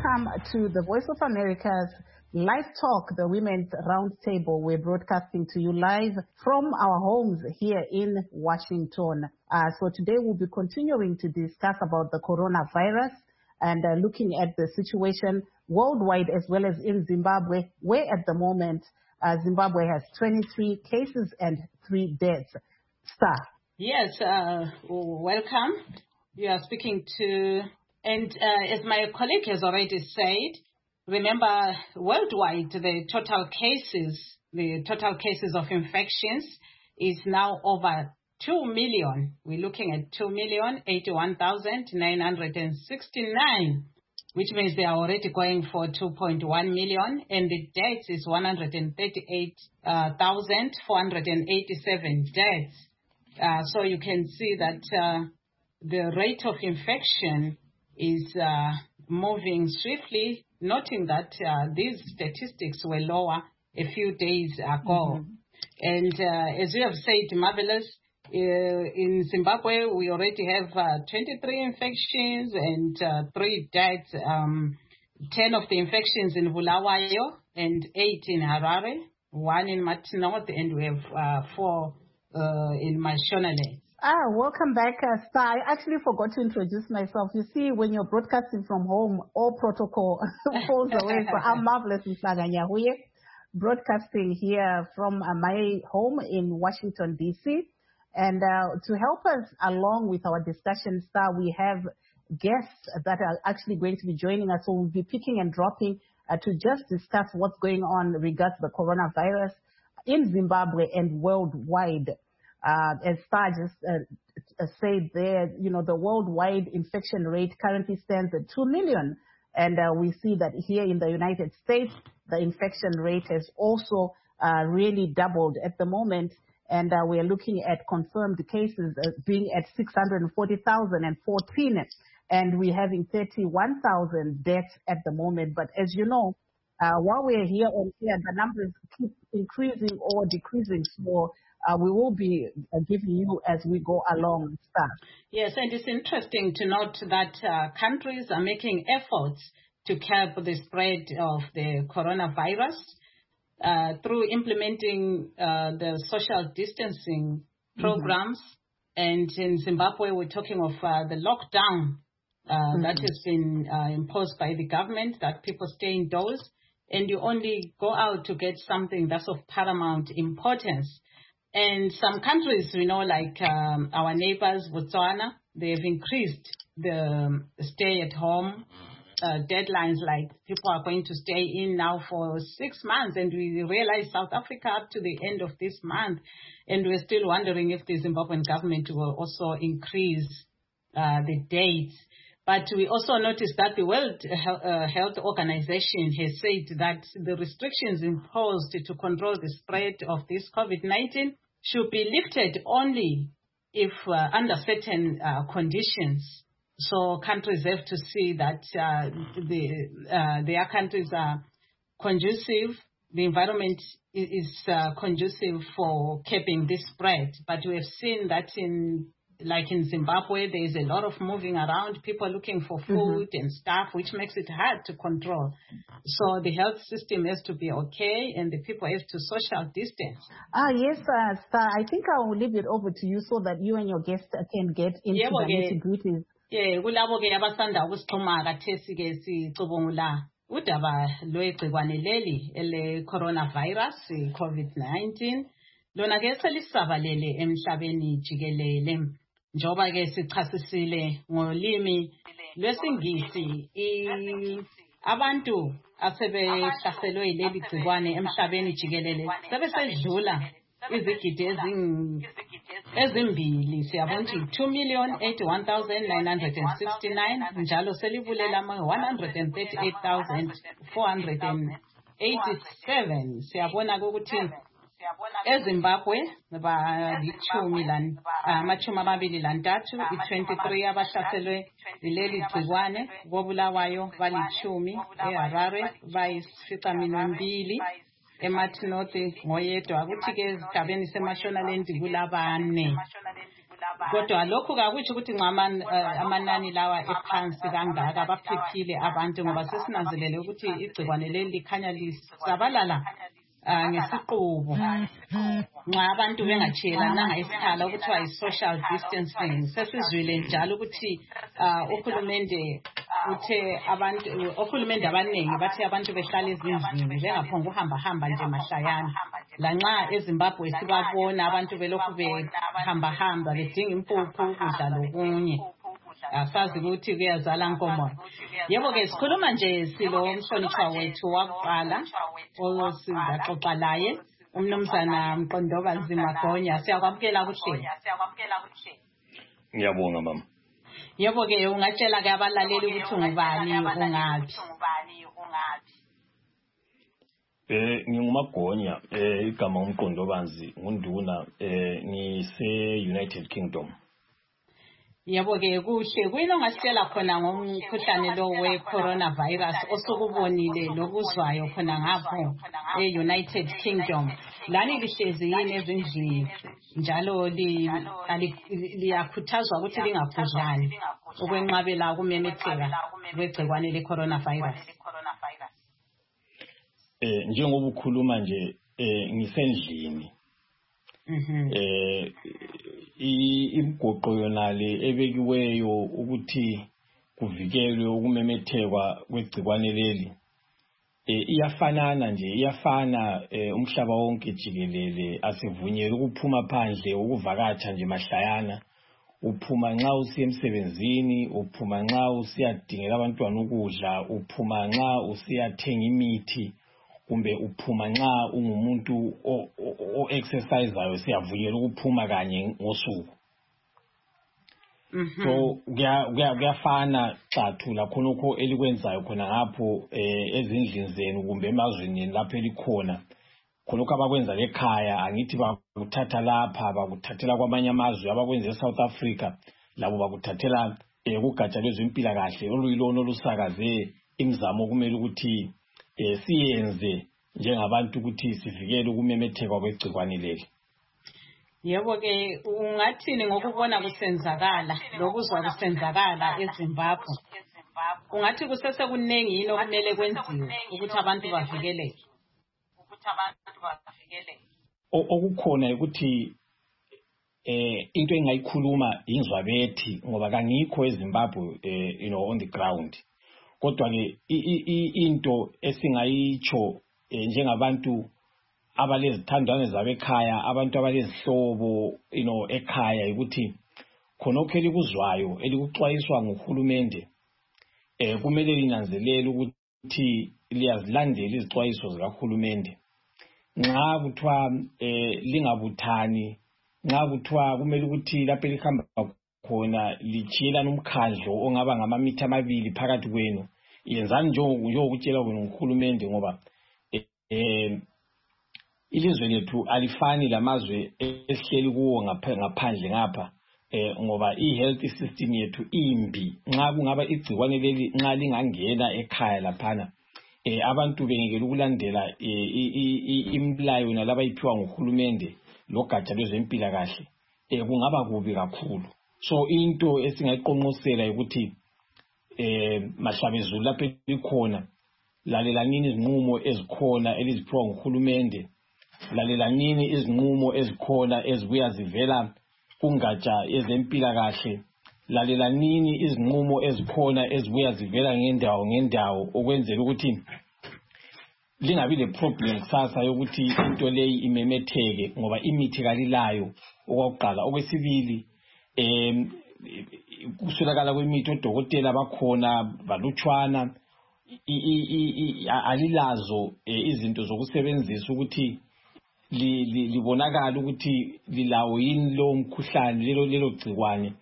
welcome to the Voice of America's Live Talk, the Women's Roundtable. We're broadcasting to you live from our homes here in Washington. So today we'll be continuing to discuss about the coronavirus and looking at the situation worldwide as well as in Zimbabwe, where at the moment Zimbabwe has 23 cases and 3 deaths. Star. Yes, welcome. You are speaking to, and as my colleague has already said, remember worldwide the total cases of infections is now over 2 million. We're looking at 2,081,969, which means they are already going for 2.1 million, and the deaths is 138,487 deaths. So you can see that the rate of infection is moving swiftly, noting that these statistics were lower a few days ago. And as you have said, Marvelous, in Zimbabwe, we already have 23 infections and 3 deaths, 10 of the infections in Bulawayo and 8 in Harare, 1 in North, and we have 4 in Mashonaland. Welcome back, Star. I actually forgot to introduce myself. You see, when you're broadcasting from home, all protocol falls away. So I'm Marvelous Nyahuye, broadcasting here from my home in Washington, D.C. And to help us along with our discussion, Star, we have guests that are actually going to be joining us. So we'll be picking and dropping to just discuss what's going on regards the coronavirus in Zimbabwe and worldwide. As Star just said there, you know, the worldwide infection rate currently stands at 2 million. And we see that here in the United States, the infection rate has also really doubled at the moment. And we are looking at confirmed cases being at 640,014. And we're having 31,000 deaths at the moment. But as you know, while we're here on here, the numbers keep increasing or decreasing. So we will be giving you as we go along, Star. Yes, and it's interesting to note that countries are making efforts to curb the spread of the coronavirus through implementing the social distancing programs. And in Zimbabwe, we're talking of the lockdown that has been imposed by the government, that people stay indoors and you only go out to get something that's of paramount importance. And some countries, we know, like our neighbors, Botswana, they've increased the stay-at-home deadlines, like people are going to stay in now for 6 months. And we realize South Africa up to the end of this month. And we're still wondering if the Zimbabwean government will also increase the dates. But we also noticed that the World Health Organization has said that the restrictions imposed to control the spread of this COVID-19 should be lifted only if under certain conditions. So countries have to see that their countries are conducive, the environment is conducive for keeping this spread. But we have seen that like in Zimbabwe, there is a lot of moving around, people looking for food and stuff, which makes it hard to control. So the health system has to be okay, and the people have to social distance. Yes, Star. I think I will leave it over to you so that you and your guests can get into the nitty-gritties. Yeah, kulabo-ke abasanda ukusixhuma kathesi-ke sicubungula udaba lwegciwane leli ele-coronavirus, COVID-19. Lona-ke selisabalele emhlabeni jikelele. Njoba-ke sichasisile ngolimi lwesingisi, abantu asebehlaselwe yileli gciwane emhlabeni jikelele sebesedlula izigidi ezimbili. Siyabona ukuthi 2,081,969 njalo selibulela ama-138,487. Siyabona ukuthi eZimbabwe i-23 abahlaselwe yileli gciwane, koBulawayo bali-10, eHarare bayi-8, eMathi North ngoyedwa. Kuthi-ke esigabeni seMashonaland kulabane. kodwa lokhu kakuthi ukuthi amanani lawa ephansi kangaka baphephile abantu ngoba sesinanzelele ukuthi igcikwane leli likhanya lisabalala ngesiqubu nxa abantu bengatshiyelananga isikhala okuthiwa yi-social distancing. Sesizwile njalo ukuthi ohulumende abaningi bathi abantu behlala ezindlini bengaphonga ukuhambahamba nje mahlayana. Lanxa eZimbabwe sibabona abantu belokhu behambahamba bedinga impuphu, ukudla lokunye. Asazi ukuthi kuyazala nkomo. Yebo-ke sikhuluma nje silo umhlonishwa wethu wakuqala osizaxoxa laye umnumzana Mqondobazi Magonya. Siyakwamukela kuhle. Ngiyabonga mama. Yebo-ke ungatshela-ke abalaleli ukuthi ungubani, ungaphi? NginguMagonya, igama uMqondobazi ngunduna ngise-United Kingdom. Yebo-ke kuhle. Kuyini ongasitshela khona ngomkhuhlane lo we-coronavirus osukubonile lokuzwayo khona ngapho e-United Kingdom? Lani lihlezi yini ezindlini njalo liyakhuthazwa ukuthi lingakhudlani ukwenqabela ukumemetheka kwegcikwane le-coronavirus? Njengoba ukhuluma nje ngisendlini. Imigoqo yonale ebekiweyo ukuthi kuvikelwe ukumemetheka kwegcikwane leli iyafana umhlaba wonke jikelele. Asivunyelwe ukuphuma phandle ukuvakatsha nje mahlayana. Uphuma nxa usiya emsebenzini, uphuma nxa usiyadingela abantwana ukudla, uphuma nxa usiyathenga imithi, kumbe uphuma nxa ungumuntu o-exerciseayo. Siyavunyelwa ukuphuma kanye ngosuku. So kuyafana xathula khonokho elikwenzayo khona ngapho ezindlini zenu kumbe emazweni lapho elikhona. Khonokho abakwenza ekhaya angithi bakuthatha lapha bakuthathela kwamanye amazwe. Abakwenza eSouth Africa labo bakuthathela kugatsha lwezempilakahle oluyilona olusakaze imizamo kumele ukuthi siyenze njengabantu ukuthi sivikele ukumemetheka kwegcikwane leli. Yebo-ke ungathini ngokubona kusenzakala lokuzwa kusenzakala eZimbabwe? Ungathi kusesekuningi yini okumele kwenziwe ukuthi abantu bavikeleke? Okukhona ukuthi into engayikhuluma inzwabethi ngoba kangikho eZimbabwe on the ground. Kodwa ke into esingayitsho njengabantu abalezithandwane zabekhaya, abantu abalezihlobo ekhaya, ukuthi khonokho elikuzwayo elikuxwayiswa nguhulumende kumele linanzelele ukuthi liyazilandela izixwayiso zikahulumende. Nxa kuthiwa lingabuthani, nxa kuthiwa kumele ukuthi lapho elihamba khona lichiyelana umkhandlo ongaba ngamamitha 2 phakathi kwenu, yenzani njengokutshela kwenu nguhulumende ngoba ilizwe lethu alifani lamazwe esihleli kuwo ngaphandle ngapha ngoba i-health system yethu imbi. Nxa kungaba igcikwane leli nxa lingangena ekhaya laphana abantu bengekela ukulandela imilayo nalaba iphiwa nguhulumende logatsha lwezempilakahle kungaba kubi kakhulu. So into esingayiqonqosela ukuthi mahlabezulu lapho likhona, lalelanini izinqumo ezikhona eliziphiwa nguhulumende, lalelanini izinqumo ezikhona ezibuya zivela kungatsha ezempilakahle, lalelanini izinqumo ezikhona ezibuya zivela ngendawo ukwenzela ukuthi lingabi le-problem kusasa yokuthi into leyi imemetheke ngoba imithi kalilayo okwakuqala. Okwesibili, kuswelakala kwemithi, odokotela bakhona balutshwana, alilazo izinto zokusebenzisa ukuthi libonakala ukuthi lilawo yini lo mkhuhlane lelo gcikwane.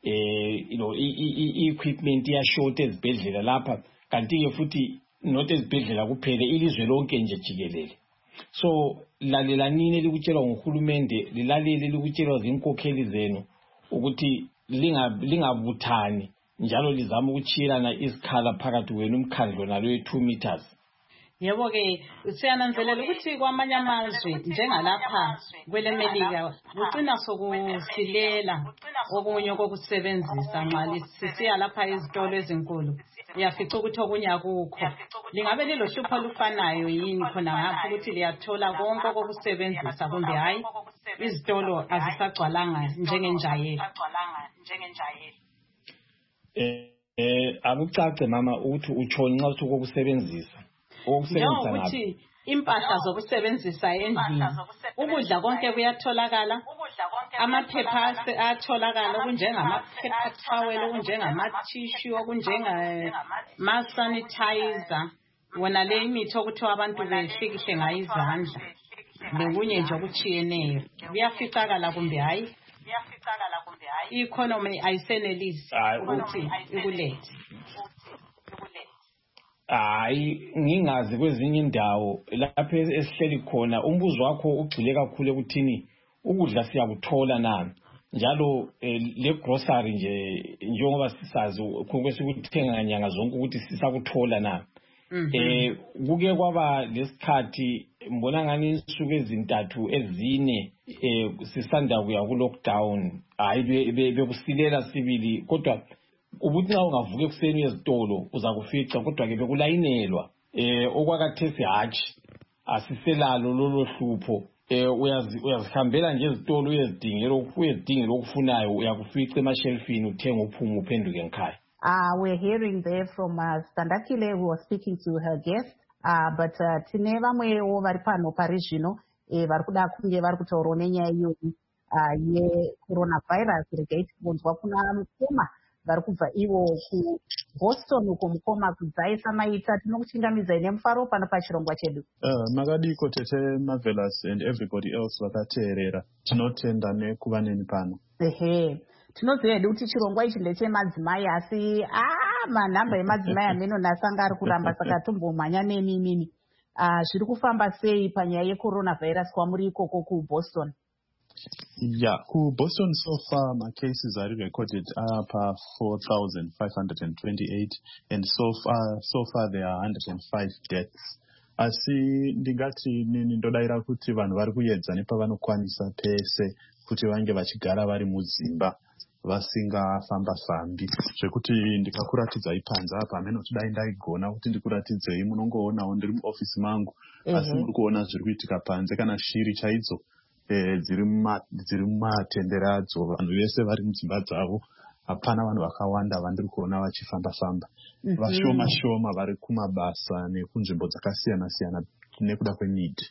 I-equipment iyashota ezibhedlela lapha, kanti-ke futhi not ezibhedlela kuphela, ilizwe lonke nje jikelele. So lalelanini elikutshelwa nguhulumende, lilalele elikutshelwa zinkokheli zenu ukuthi lingabuthani njalo lizama ukuchiyelana isikhala phakathi kwenu umkhandlo nalo 2 meters. Yebo ke siyananzelela ukuthi kwamanye amazwe njengalapha kwelemelika kucina sokusilela okunye kokusebenzisa nxa sisiya lapha izitolo ezinkulu uyafica ukuthi okunye akukho. Lingabe lilo hlupho olufanayo yini khona ngapha ukuthi liyathola konke kokusebenzisa kumbe hayi izitolo azisagcwalanga njengenjayelo? Akucace mama ukuthi utsho nxa uthi kokusebenzisa. Ukuthi impahla zokusebenzisa endlini, ukudla konke kuyatholakala, amaphepha atholakala okunjengamaphepha towel, okunjengama-tissue, okunjengama-sanitizer, wona le imithi okuthiwa abantu behlikihle ngayo izandla, lokunye nje okutshiyeneyo. Kuyaficakala kumbe hayi? I-economy ayisenelisi ukuthi ikulethe. Hayi ngingazi kwezinye indawo lapho esihleli khona umbuzo wakho ugcile kakhulu ekuthini ukudla siyakuthola na njalo le grocery nje njengoba sisazi kwesikuthenga nyanga zonke ukuthi sisakuthola na. Kuke kwaba lesikhathi mbona ngani insuku ezintathu ezine sisanda kuya ku lockdown hayi bekusilela sibili kodwa ubuthi nxa ungavuka ekuseni ezitolo uzakufica kodwa ke bekulayinelwa okwakathesi hatshi asiselalo lolo hlupho uyazihambela nje ezitolo uyezidingela okufunayo uyakufica emashelfini uthenga uphume uphenduke ekhaya. We're hearing there from Standakile who was speaking to her guest, but tine vamwewo vari pano pari zvino vari kuda kunge vari kutaurawo nenyaya iyoyi yecoronavirus. Regai tichibonzwa kuna mukoma vari kubva ivo kuBoston uko mukoma kudzaisa maita. Tinokuchingamidzai nemufaro pano pachirongwa chedu. Makadiko tete Marvelous and everybody else vakateerera tinotenda nekuva neni pano. Tinoziva hedu kuti chirongwa ichi ndechemadzimai asi manhamba emadzimai amenonasi anga ari kuramba saka tombomhanya neni. Zviri kufamba sei panyaya yecoronavirus kwamuri ikoko kuBoston? Yeah, kuBoston so far my cases are recorded up 4,528 and so far there are 105 deaths. Asi ndingati nini ndodaira kuti vanhu vari kuedza nepavanokwanisa pese kuti vange vachigara vari mudzimba vasingafamba-fambi zvekuti ndikakuratidzai panze apa amenoti dai ndaigona kuti ndikuratidzei munongoonawo ndiri muofisi mangu asi muri kuona zviri kuitika panze kana shiri chaidzo dziri mumatendere adzo vanhu vese vari mudzimba dzavo hapana vanhu vakawanda vandiri kuona vachifamba-famba vashoma shoma vari kumabasa nekunzvimbo dzakasiyana-siyana nekuda kwenidhi.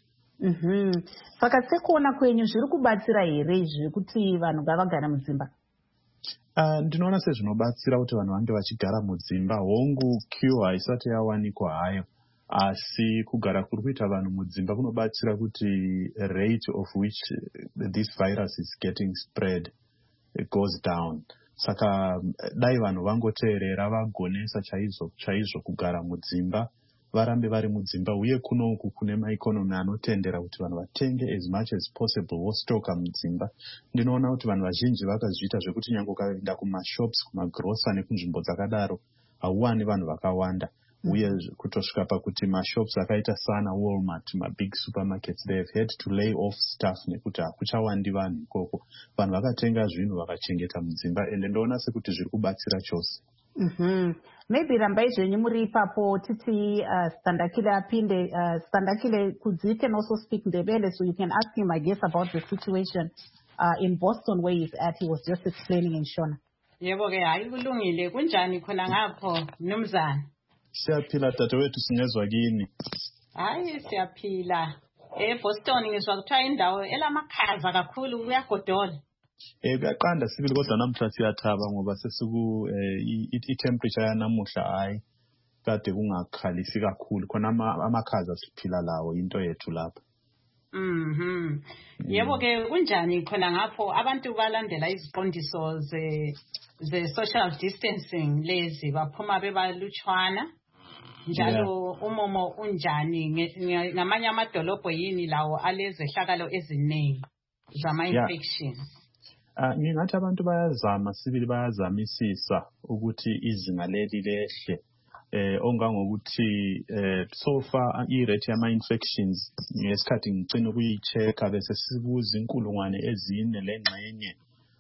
Saka sekuona kwenyu zviri kubatsira here izvi kuti vanhu ngavagara mudzimba? Ndinoona sezvinobatsira kuti vanhu vange vachigara mudzimba. Hongu cure haisati yawanikwa hayo asi kugara kuri kuita vanhu mudzimba kunobatsira kuti rate of which this virus is getting spread goes down. Saka dai vanhu vangoteerera vagonesa chaizvo kugara mudzimba varambe vari mudzimba uye kunoku kune maikonomi anotendera kuti vanhu vatenge as much as possible vostoka mudzimba. Ndinoona kuti vanhu vazhinji vakazviita zvekuti nyange ukaenda kumashops kumagrosa nekunzvimbo dzakadaro hauwani vanhu vakawanda uye kutosvika pakuti mashops akaita sana Walmart mabig supermarkets they have had to lay off staff nekuti hakuchawandi vanhu ikoko. Vanhu vakatenga zvinhu vakachengeta mudzimba ende ndoona sekuti zviri kubatsira chose. Maybe rambai zvenyu muri ipapo titi Standakile apinde. Standakile, could you can also speak Ndebele so you can ask him I guess about the situation in Boston where he's at. He was just explaining in Shona. Yebo ke hayi kulungile kunjani khona ngapho mnumzana? Siyaphila dadewethu singezwa kini. Hayi siyaphila. Boston ngizwa kuthiwa indawo elamakhaza kakhulu kuyagodola. Kuyaqanda sibili kodwa namhla siyathaba ngoba sesiku i-temperature yanamuhla hayi kade kungakhalisi kakhulu khona amakhaza siphila lawo into yethu lapha. Yebo ke kunjani khona ngapho abantu balandela iziqondiso ze-social distancing lezi baphuma bebalutshwana njalo umomo unjani ngamanye amadolobho yini lawo alezehlakalo eziningi zama-infections? Ngingathi abantu bayazama sibili bayazamisisa ukuthi izinga leli lehle ongangokuthi so far i-rate yama-infections ngesikhathi ngicina ukuyi-check-a bese sibuza 4,000 lengxenye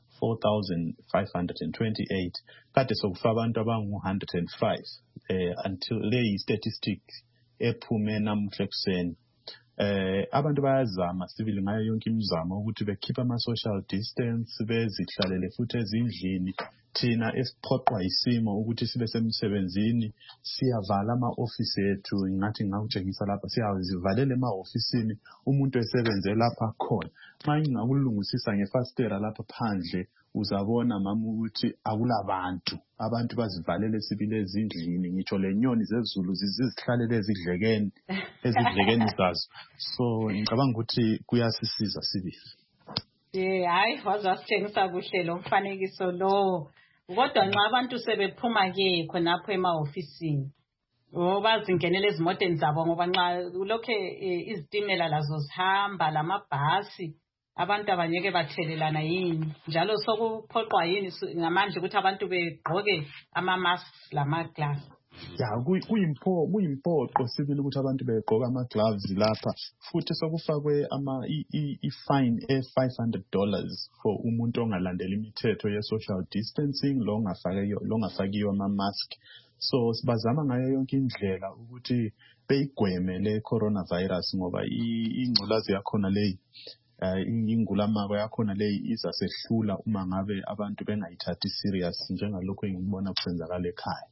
4,528 kade sokufa abantu abangu-105 until le statistic ephume namuhla ekuseni. Abantu bayazama sibili ngayo yonke imizamo ukuthi bekhipha ama-social distance bezihlalele futhi ezindlini. Thina esiphoqwa isimo ukuthi sibe semsebenzini siyavala ama-office ethu, ngathi ngakutshengisa lapha siyazivalela ema-ofisini umuntu esebenze lapha khona. Manje ngakulungisisa ngefastera lapha phandle uzabona mama ukuthi akulabantu, abantu bazivalele sibili ezindlini, ngitsho lenyoni zezulu zizihlalele ezidlekeni zazo. So ngicabanga ukuthi kuyasisiza sibili. Hayi wazasitshengisa kuhle lo mfanekiso lo. Kodwa nxa abantu sebephuma ke khonapho ema-ofisini bazingenele ezimoteni zabo, ngoba nxa lokhe izitimela lazo zihamba lamabhasi abantu abanyeke bathelelana yini, njalo sokuphoqwa yini ngamandla ukuthi abantu begqoke ama-masks lama-gloves. Kuyimpoqo sibili ukuthi abantu begqoke ama-gloves lapha, futhi sokufakwe i-fine $500 for umuntu ongalandela imithetho ye-social distancing longafakiyo ama-mask. So bazama ngayo yonke indlela ukuthi beyigweme le coronavirus, ngoba ingculazi yakhona leyi ingulamako yakhona leyi izasehlula uma ngabe abantu bengayithathi serious njengalokho engibona kusenzakala ekhaya.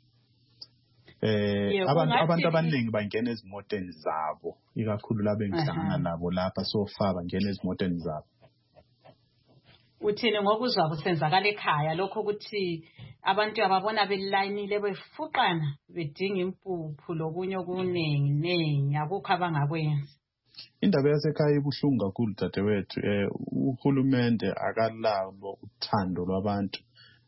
Abantu abaningi bangena ezimoteni zabo, ikakhulu labo engihlangana nabo lapha sofa bangena ezimoteni zabo. Uthini ngokuzwa kusenzakala ekhaya lokho ukuthi abantu ababona belayinile befuqana bedinga impuphu lokunye okuningi akukho abangakwenza? Indaba yasekhaya ibuhlungu kakhulu dadewethu. Uhulumende akalabo uthando lwabantu.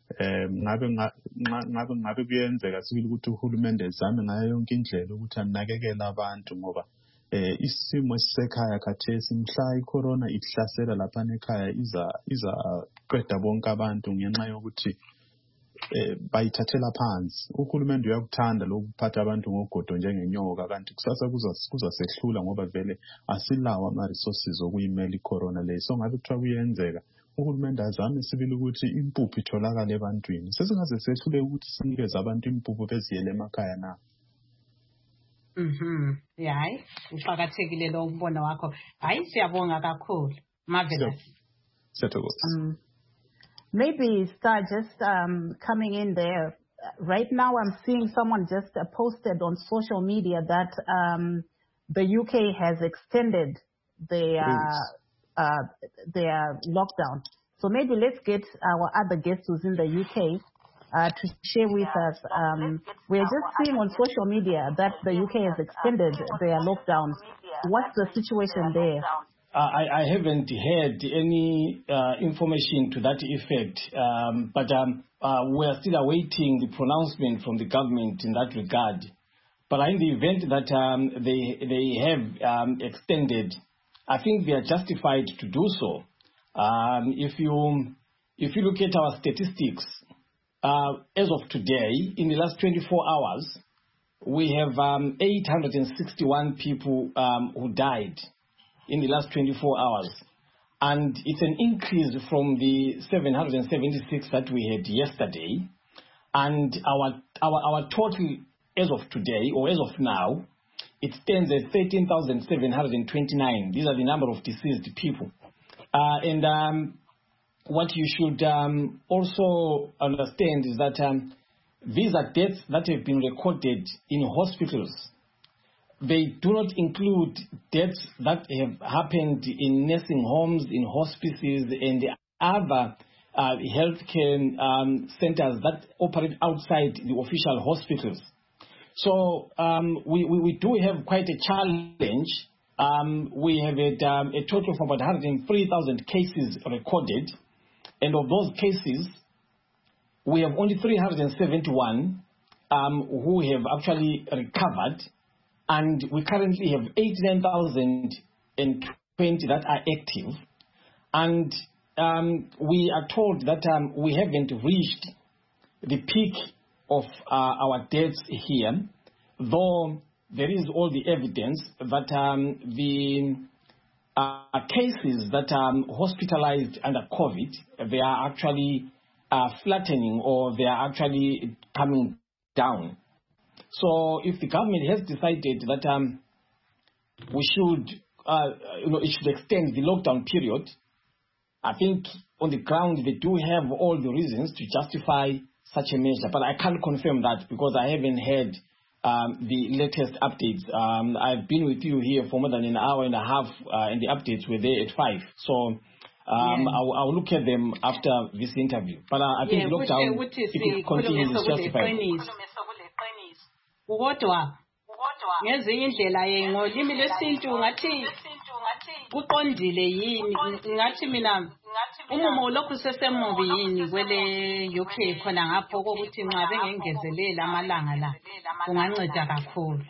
Ngabe kuyenzeka sibili ukuthi uhulumende ezame ngayo yonke indlela ukuthi anakekele abantu, ngoba isimo esisekhaya khathesi mhla icorona ihlasela lapha ekhaya iza qeda bonke abantu ngenxa yokuthi bayithathela phansi. Uhulumende uyakuthanda lokuphatha abantu ngogodo njengenyoka, kanti kusasa kuzasehlula ngoba vele asilawo ama-resources okuyimela icorona leyo. So ngabe kuthiwa kuyenzeka uhulumende azame sibili ukuthi impuphu itholakale ebantwini. Sesingaze sehlule ukuthi sinikeze abantu impuphu beziyele emakhaya na. Hayi uqakathekile lo umbono wakho. Hayi siyabonga kakhulu. Marvelous. Maybe start just coming in there. Right now I'm seeing someone just posted on social media that the UK has extended their lockdown. So maybe let's get our other guests who's in the UK to share with us. We're just seeing on social media that the UK has extended their lockdown. What's the situation there? I haven't heard any information to that effect, but we're still awaiting the pronouncement from the government in that regard. But in the event that they have extended, I think they are justified to do so. If you look at our statistics, as of today, in the last 24 hours, we have 861 people who died in the last 24 hours. And it's an increase from the 776 that we had yesterday. And our total as of today, or as of now, it stands at 13,729. These are the number of deceased people. And what you should also understand is that these are deaths that have been recorded in hospitals. They do not include deaths that have happened in nursing homes, in hospices, and other healthcare centers that operate outside the official hospitals. So we do have quite a challenge. We have had a total of about 103,000 cases recorded. And of those cases, we have only 371 who have actually recovered. And we currently have 89,020 that are active. And we are told that we haven't reached the peak of our deaths here. though there is all the evidence that the cases that are hospitalized under COVID, they are actually flattening, or they are actually coming down. So if the government has decided that we should, it should extend the lockdown period, I think on the ground they do have all the reasons to justify such a measure. But I can't confirm that because I haven't heard the latest updates. I've been with you here for more than an hour and a half, and the updates were there at 5. So I'll look at them after this interview. But I think lockdown, if it continues, is justified. Kodwa ngezinye indlela ngolimi lesintu ngathi kuqondile yini, ngathi mina umumo lokhu sesemubi yini kwele UK khona ngapho kokuthi nxa bengengezelela amalanga la kunganceda kakhulu.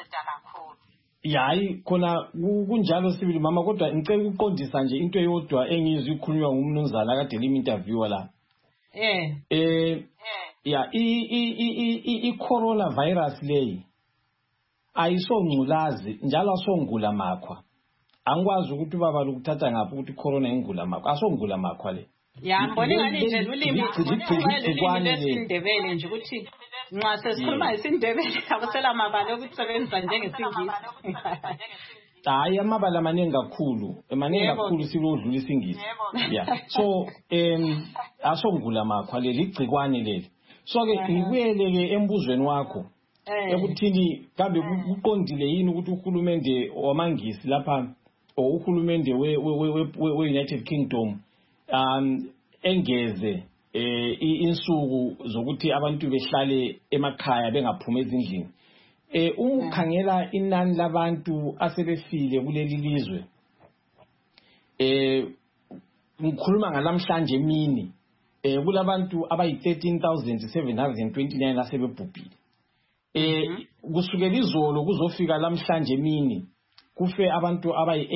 Yayi khona kunjalo sibili mama, kodwa ngicela ukuqondisa nje into eyodwa engizwe ikhulunywa ngumnumzana kade limi interviewer la. I-coronavirus leyi ayisongculazi njalo asongula makhwa. Angikwazi ukuthi ubaba lokuthatha ngapha ukuthi corona ingula makhwa, asongula makhwa le. Ngibona ngani nje ulimi lesindebele nje ukuthi nxa sesikhuluma isindebele akusela mabala okusebenza njengesingisi. Hayi amabala amaningi kakhulu silodlula isingisi. So asongula makhwa leli igcikwane leli. So ke ngibuyele ke embuzweni wakho ekuthini kambe kuqondile yini ukuthi uhulumende wamangisi lapha uhulumende we-United Kingdom engeze insuku zokuthi abantu behlale emakhaya bengaphumi ezindlini. Ukukhangela inani labantu asebefile kuleli lizwe, ngikhuluma ngalamhlanje emini, kulabantu abayi-13,729 asebebhubhile. Kusukela izolo kuzofika lamhlanje emini kufe abantu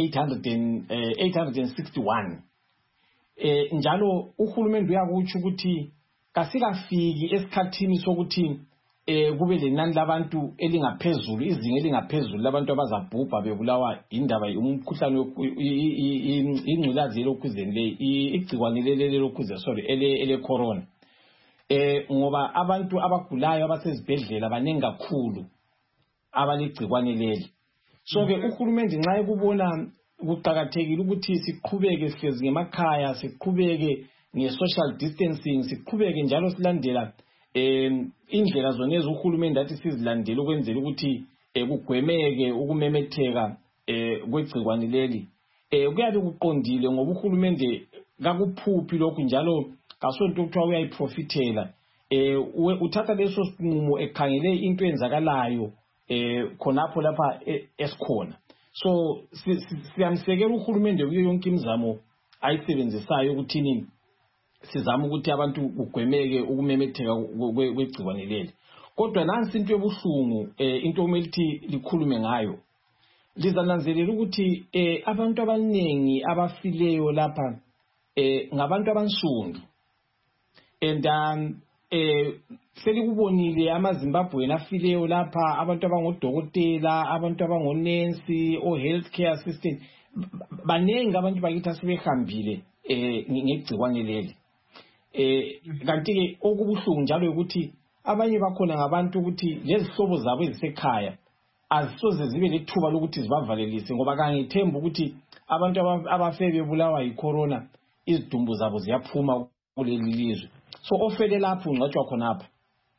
abayi-861. Njalo uhulumende uyakutsho ukuthi kasikafiki esikhathini sokuthi kube lenani labantu elingaphezulu, izinga elingaphezulu labantu abazabhubha bebulawa indaba umkhuhlane ingculazi elokhuzeni le igcikwane lelokhuze ele corona. Ngoba abantu abagulayo abasezibhedlela baningi kakhulu abaligcikwane leli. So ke uhulumende nxa ekubona kuqhakathekile ukuthi siqhubeke sihlezi ngemakhaya, siqhubeke nge-social distancing, siqhubeke njalo silandela indlela zonezi uhulumende athi sizilandele ukwenzela ukuthi kugwemeke ukumemetheka kwegcikwane leli. Kuyabe kuqondile ngoba uhulumende kakuphuphi lokhu njalo kasonto kuthiwa uyayiprofitela. Uthatha leso sinqumo ekhangele into enzakalayo khonapho lapha esikhona. So siyamsekela uhulumende kuyo yonke imizamo ayisebenzisayo ukuthini sizama ukuthi abantu kugwemeke ukumemetheka kwegcikwane leli. Kodwa nansi into ebuhlungu, into okumele ukuthi likhulume ngayo, lizananzelela ukuthi abantu abaningi abafileyo lapha ngabantu abansundu. And selikubonile amaZimbabwean afileyo lapha, abantu abangodokotela, abantu abangonensi, o-healthcare assistant, baningi abantu bakithi asebehambile ngegcikwane leli. Kanti-ke okubuhlungu njalo ukuthi abanye bakhona ngabantu ukuthi lezihlobo zabo ezisekhaya azisoze zibe lethuba lokuthi zibavalelise, ngoba kangithemba ukuthi abantu abafe bebulawa yicorona izidumbu zabo ziyaphuma kuleli lizwe. So ofele lapho ngcatshwa khonapha.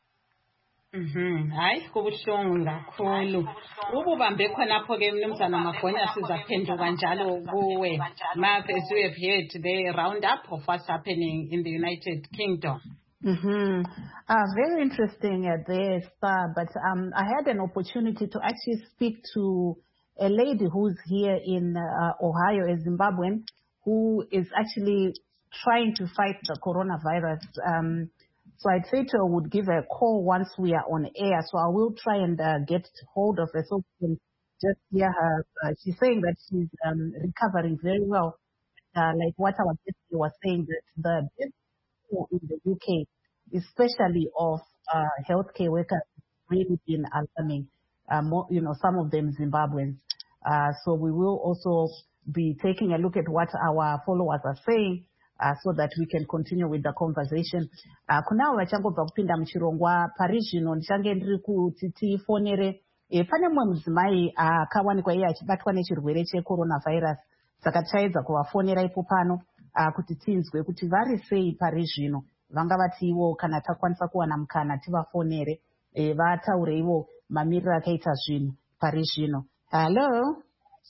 Hayi kubuhlungu kakhulu. Ububambe khonapho ke mnumzana Magonya sizaphenduka njalo kuwe. Mark, as we have heard the roundup of what's happening in the United Kingdom. Very interesting there, Star. But I had an opportunity to actually speak to a lady who's here in Ohio, a Zimbabwean, who is actually trying to fight the coronavirus. So I'd say to her, would give her a call once we are on air. So I will try and get hold of her so we can just hear her. She's saying that she's recovering very well. Like what our guest was saying, that the business in the UK, especially of healthcare workers, really been alarming. some of them Zimbabweans. So we will also be taking a look at what our followers are saying so that we can continue with the conversation. Kunavo vachangobva kupinda muchirongwa pari zvino ndichange ndiri kuti tifonere pane mumwe mudzimai akawanikwa iye achibatwa nechirwere checoronavirus. Saka tichaedza kuvafonera ipo pano kuti tinzwe kuti vari sei pari zvino. Vanga vati ivo kana takwanisa kuwana mukana tivafonere vataure ivo mamiriro akaita zvinhu pari zvino. Hello.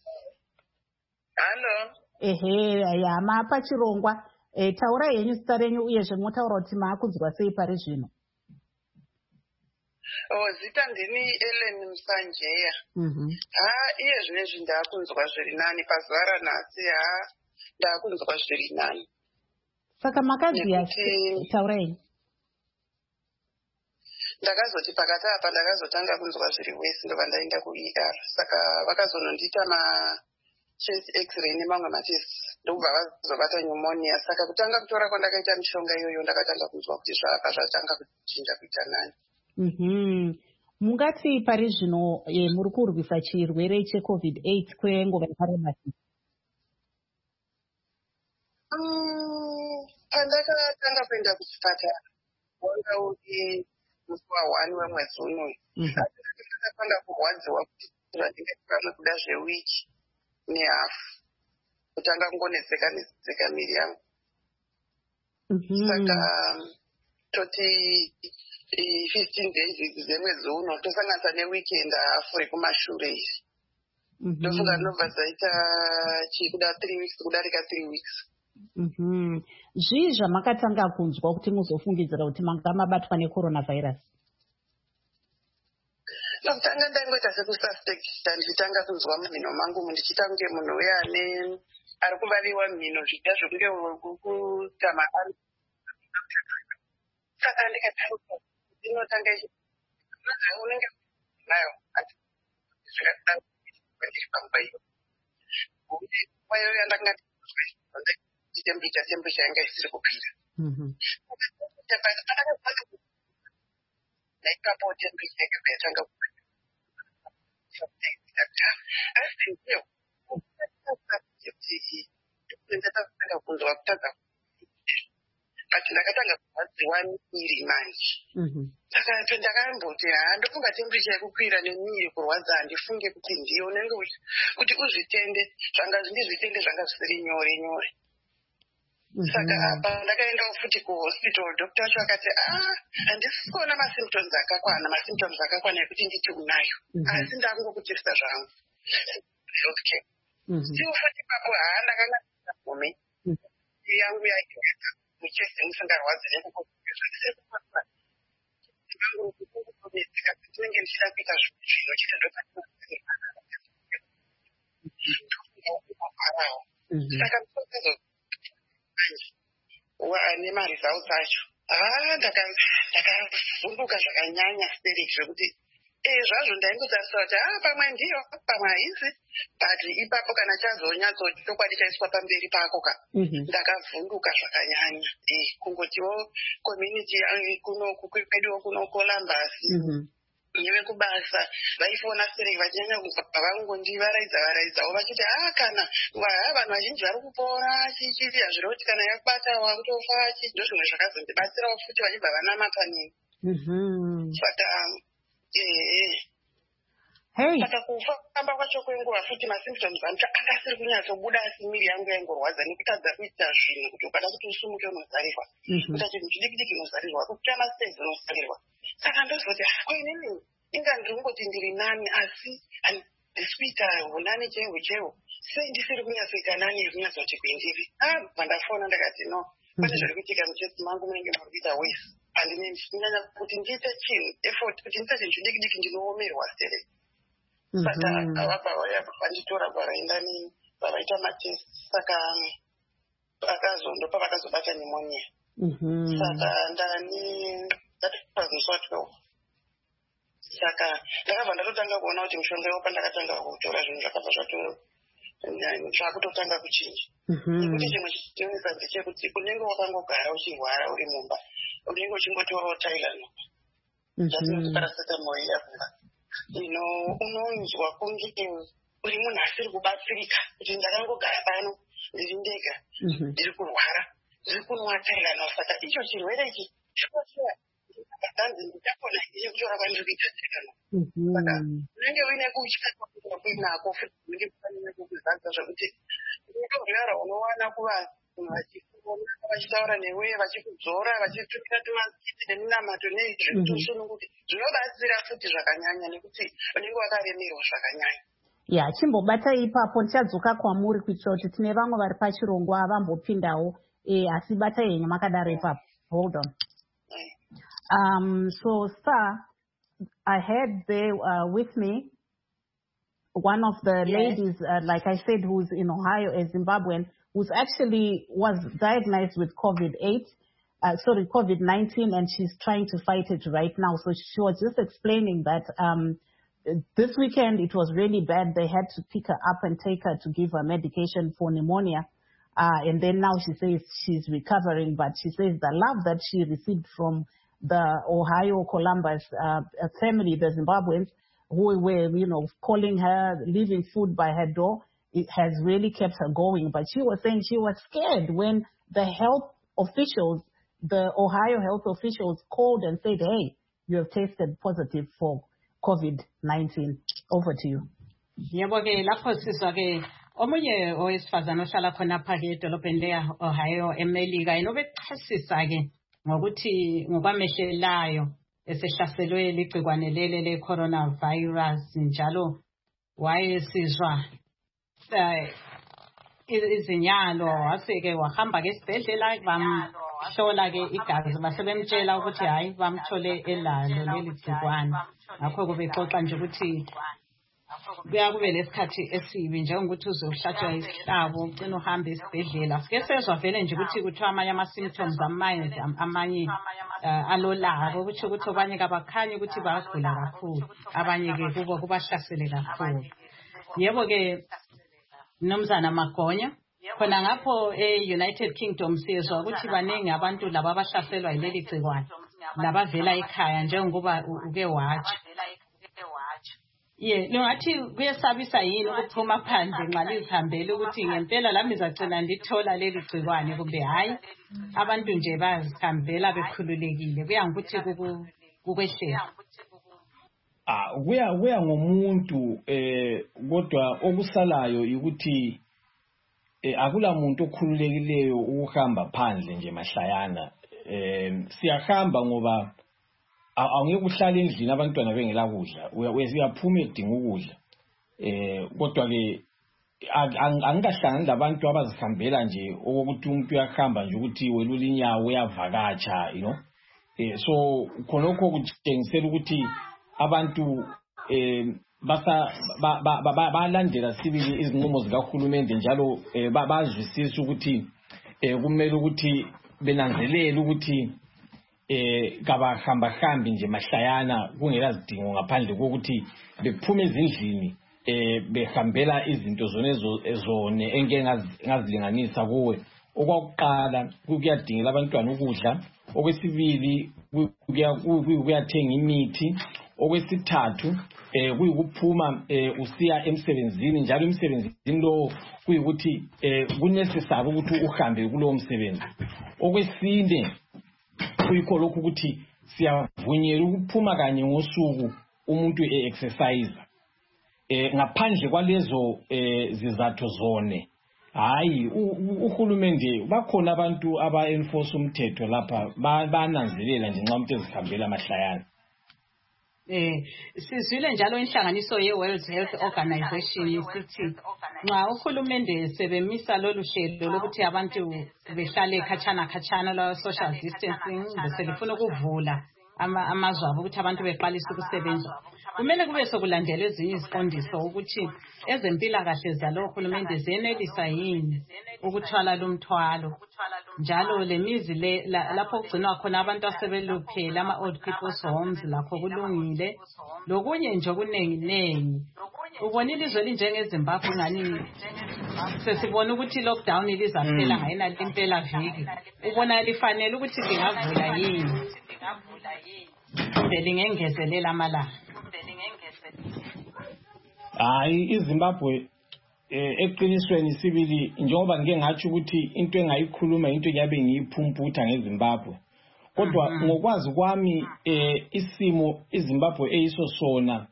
Yama pachirongwa. Taura yenyu zita renyu uyezve motaura kuti maakunzwa sei pari zvino. Zita ndini Ellen Msanjeya. Iye zvinezvi ndakunzwa zviri nani pazuva ranhasi ndakunzwa zviri nani. Saka makaziya taurai. Ndakazoti pakati apa ndakazotanga kunzwa zviri wese ndobva ndaenda kuER. Saka vakazonondita chest x-ray nemamwe matest ndobva vazobata pneumonia. Saka kutanga kutora kwandakaita mishonga iyoyo ndakatanga kunzwa kuti zvapa zvatanga kuchinja kuita nani. Mungati pari zvino muri kurwisa chirwere cheCovid-8 kwenguva yakareba sei? Pandakatanga kuenda kuchipatara wanga uri musi wa1 wemwedzi unoyu. Ndakatanga kurwadziwa kuti ndinenge pamwe kuda zvewiki nehafu kutanga kungonetseka miri yangu. Saka toti 15 days dzemwedzi uno tosanganisa neweekend hafu rekumashure iri. Ndofunga ndinobva zaita chikuda 3 weeks kudarika 3 weeks. Zvii zvamakatanga kunzwa kuti muzofungidzira kuti manga mabatwa necoronavirus? Ndakutanga ndaingoita sekususpecta ndichitanga kunzwa mumhino mangu ndichita kunge munhu uye ari kuvariwa mhino zviita zvokunge kutama ari. Saka ndikatanga ndinotanga unenge nayo zvakadaro kwandiri panguva iyo. Nguva iyoyo yandanga temperature yanga isiri kukwira. Ndaipapo temperature yanga yatanga kukwira. Asi ndiyo ndakatanga kunzwa kutadza but ndakatanga kurwadziwa miri manje. Saka ndakamboti ndofunga temperature yekukwira nemiri kurwadza handifunge kuti ndiyo unenge kuti uzvitende ndizvitende zvanga zvisiri nyore. Saka pandakaendawo futi kuhospital doctor wacho akati handisi kuona masymptoms akakwana ekuti nditi unayo, asi ndakungokutesta zvangu healthcare. Still futi papo ndakanga ndagome yangu yaigeza muchese musingarwadzi nekukoezvakisekuaa tinenge ndichida kuita zvino chitendoparawo. Saka nemaresults acho ndakavhunduka zvakanyanya spirit zvekuti zvazvo ndaingotarisira kuti pamwe ndiyo pamwe haisi, but ipapo kana chazonyatsochokwadi chaiswa pamberi pako ndakavhunduka zvakanyanya. Kungotiwo community kweduwo kuno Columbus nevekubasa vaifona serei vachinyanya kubva vangondivaraidzawo vachiti kana vanhu vazhinji vari kupora chichiti hazviri kuti kana yakubata wakutofa ndozvimwe zvakazondibatsirawo futi vachibva vanamata nini. Saka saka kufamba kwacho kwenguva futi masymptoms acho anga asiri kunyatsobuda, asi miri yangu yaingorwadza nekutadza kuita zvinhu kuti ukada kuti usumuke unozarirwa, kuita chinhu chidiki unozarirwa, kuita mastezi unozarirwa. Saka ndozoti inini inga ndingoti ndiri nani, asi handisi kuita hunani cheho sei ndisiri kunyatsoita nani yekunyatsokuti kuindiri. Pandafona ndakati no, pane zviri kuitika muchesi mangu munenge muri kuita wese, handinyanyaa kuti ndiite chinhu effort kuti ndiite chinhu chidiki ndinoomerwa sere. Saka vabva vauya vanditora varaenda vavaita matest. Saka ndopa vakazobata pneumonia. Saka ndakazozwa 12. Saka ndakabva ndatotanga kuona kuti mushonga iwo pandakatanga kutora zvinhu zvakabva zvakutotanga kuchinja. Nekuti chimwe chinonesa ndechekuti unenge wakangogara uchirwara uri mumba, unenge uchingotorawo Tylenol, zvatinoti paracetamol yafunga. unonzwa kunge uri munhu asiri kubatsirika kuti ndakangogara pano ndiri ndega ndiri kurwara ndiri kunwa Tylenol saka icho chirwere ichi chikoshera ndanzi ndichakona iye kuchora kwandiri kuita Tylenol saka unenge uine kutya kuinako futi unenge kufanira kukuzadza zvekuti unorwara unowana kuvanhu vachikuona vachitaura newe vachikudzora vachitumira tumasiti neminamato neizvi zvekuti usununguti zvinobatsira futi zvakanyanya nekuti unenge wakaremerwa zvakanyanya. Ya chimbobata ipapo ndichadzoka kwamuri kuitira kuti tine vamwe vari pachirongwa vambopindawo asi bata yenyu makadaro ipapo. Hold on. So sir, I had there with me one of the ladies, like I said, who's in Ohio, a Zimbabwean, who's actually was diagnosed with COVID-19, and she's trying to fight it right now. So she was just explaining that this weekend it was really bad. They had to pick her up and take her to give her medication for pneumonia. And then now she says she's recovering, but she says the love that she received from the Ohio Columbus family, the Zimbabweans, who were, calling her, leaving food by her door, it has really kept her going. But she was saying she was scared when the health officials, the Ohio health officials called and said, hey, you have tested positive for COVID-19. Over to you. Omunye owesifazana ohlala khonapha ke edolobheni le-Ohio eMelika inobechasisa ke ngokuthi ngokwamehlelayo esehlaselwe ligcikwane lele le-coronavirus njalo wayesizwa izinyalo wase-ke wahamba ke esibhedlela bamhlola ke igazi basebemtshela ukuthi hayi bamthole elalo leli gcikwane ngakho kubexoxa nje ukuthi kuyakube lesikhathi esibi njengokuthi uzohlatshwa isihlabo ucina uhambe esibhedlela sike sezwa vele nje ukuthi kuthiwa amanye ama-symptoms amanye alolako ukuthi abanye kabakhanyi ukuthi bayagula kakhulu abanye-ke kubo kubahlasele kakhulu. Yebo-ke Mnumzana Magonya khona ngapho e-United Kingdom siyezwa ukuthi baningi abantu laba abahlaselwa yileli gcikwane labavela ekhaya njengoba uke watsho. Ngathi kuyesabisa yini ukuphuma phandle nxa lizihambele ukuthi ngempela lami ngizagcina ndithola leli gcikwane kumbe hayi abantu nje bazihambela bekhululekile kuya ngokuthi kukwehlela. Kuya ngomuntu kodwa okusalayo ukuthi akula muntu okhululekileyo ukuhamba phandle nje mahlayana. Siyahamba ngoba awungeke uhlale endlini abantwana bengela kudla uyaphuma edinga ukudla kodwa ke angikahlangani labantu abazihambela nje okokuthi umuntu uyahamba nje ukuthi welula inyawo uyavakatsha so khonokho kutshengisela ukuthi abantu balandela sibili izinqumo zikahulumende njalo bazwisisa ukuthi kumele ukuthi benanzelela ukuthi kabahambahambi nje mahlayana kungela zidingo ngaphandle kokuthi bephume ezindlini behambela izinto zone engeke ngazilinganisa kuwe. Okwakuqala kuyadingela abantwana ukudla, okwesibili kuyathenga imithi, okwesithathu kuyikuphuma usiya emsebenzini njalo emsebenzini lo kuyikuthi kunesesaba ukuthi uhambe kulowo msebenzi. Okwesine kuyikho lokhu ukuthi siyavunyelwa ukuphuma kanye ngosuku umuntu exercise ngaphandle kwalezo zizathu zone. Hayi uhulumende bakhona abantu aba-enforce umthetho lapha bananzelela nje nxa umuntu ezihambela amahlayana. Sizwile njalo inhlanganiso ye-World Health Organization isithi nxa uhulumende sebemisa lolu hlelo lokuthi abantu behlale khatshana la social distancing bese lifuna ukuvula amazwe abo ukuthi abantu beqalise ukusebenza, kumele kube sokulandela ezinye iziqondiso ukuthi ezempilakahle zalo hulumende zenelisa yini ukuthwala lumthwalo njalo lemizi lapho kugcinwa khona abantu asebeluphele ama-old people's homes lakho kulungile lokunye nje okunenginengi. Ubonile izwe linjengeZimbabwe ngani sesibona ukuthi lockdown lizaphela ngayina impela viki, ubona lifanele ukuthi lingavula yini kumbe lingengezelela amalanga. Hayi iZimbabwe eqinisweni sibili njengoba ngike ngathi ukuthi into engayikhuluma into yabe ngiyiphumputha ngeZimbabwe. Kodwa ngokwazi kwami isimo iZimbabwe eyiso sona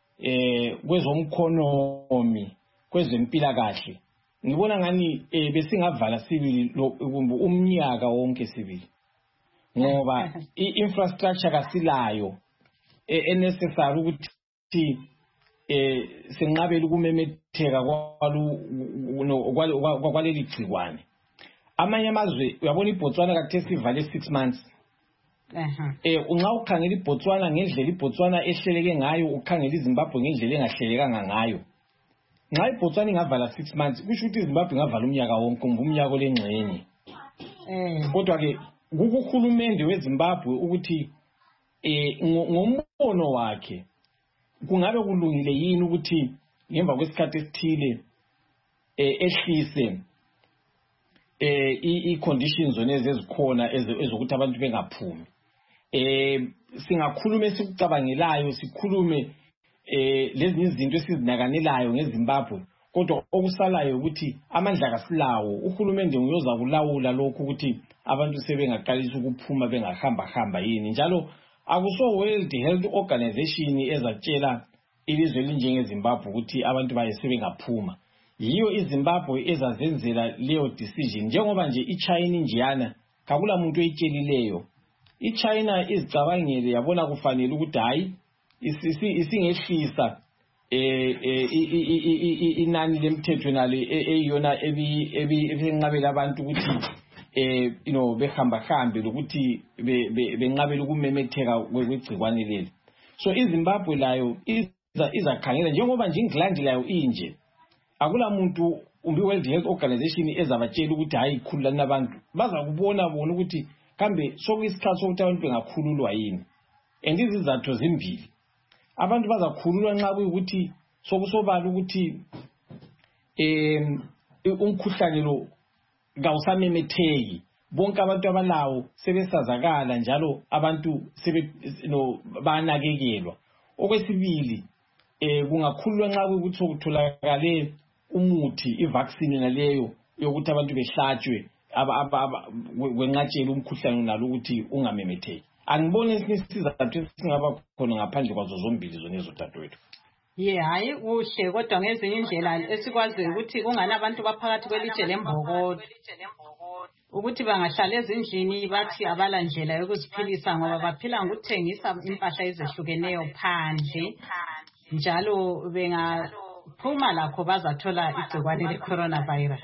kwezomkhonomi kwezempilakahle ngibona ngani besingavala sibili umnyaka wonke sibili ngoba i-infrastructure kasilayo necessary ukuthi senqabela ukumemetheka kwaleli gcikwane. Amanye amazwe uyabona iBotswana kade sivale 6 months. Unxa ukhangela iBotswana ngendlela iBotswana ehleleke ngayo ukhangela iZimbabwe ngendlela engahlelekanga ngayo. Nxa iBotswana ingavala 6 months kusho ukuthi iZimbabwe ingavala umnyaka wonke umnyaka olengxenye. Kodwa ke kuhulumende weZimbabwe ukuthi ngombono wakhe kungabe kulungile yini ukuthi ngemva kwesikhathi esithile ehlise i-conditions zona ezikhona ezokuthi abantu bengaphumi. Singakhuluma esikucabangelayo sikhulume lezi izinto esizinakanelayo ngeZimbabwe kodwa okusalayo ukuthi amandla kasilawo uhulumende uyoza kulawula lokho ukuthi abantu sebengaqalisa ukuphuma bengahamba yini njalo akuso World Health Organization ezatshela ilizwe elinjengeZimbabwe ukuthi abantu bayesebengaphuma. Yiyo iZimbabwe ezazenzela leyo decision njengoba nje iChina injiyana kakula muntu oyitshelileyo. iChina izicabangele yabona kufanele ukuthi hayi isingehlisa inani lemthetho nalo eyiyona ebenqabela abantu ukuthi behamba lokuthi benqabela ukumemetheka kwegcikwane leli. So iZimbabwe layo izakhangela njengoba nje iNgilandi layo inje akula muntu World Health Organization ezabatshela ukuthi hayi khululani abantu bazakubona bona ukuthi kambe sokuyisikhathi sokuthi abantu bengakhululwa yini. And izizathu zimbili. Abantu bazakhululwa nxa kuyikuthi sokusobala ukuthi umkhuhlane lo kawusamemetheki bonke abantu abalawo sebesazakala njalo abantu banakekelwa. Okwesibili kungakhululwa nxa kuyikuthi sokutholakale umuthi ivaccine naleyo yokuthi abantu behlatshwe wenqatshela umkhuhlane nalo ukuthi ungamemetheki. Angiboni isizathu esingaba khona ngaphandle kwazo zombili zona ezodadewethu. Hayi kuhle kodwa ngezinye indlela esikwazi ukuthi kunganabantu baphakathi kwelitshe lembokodo ukuthi bangahlala ezindlini bathi abala ndlela yokuziphilisa ngoba baphila ngokuthengisa impahla ezehlukeneyo phandle njalo bengaphuma lakho bazathola igcikwane le-coronavirus.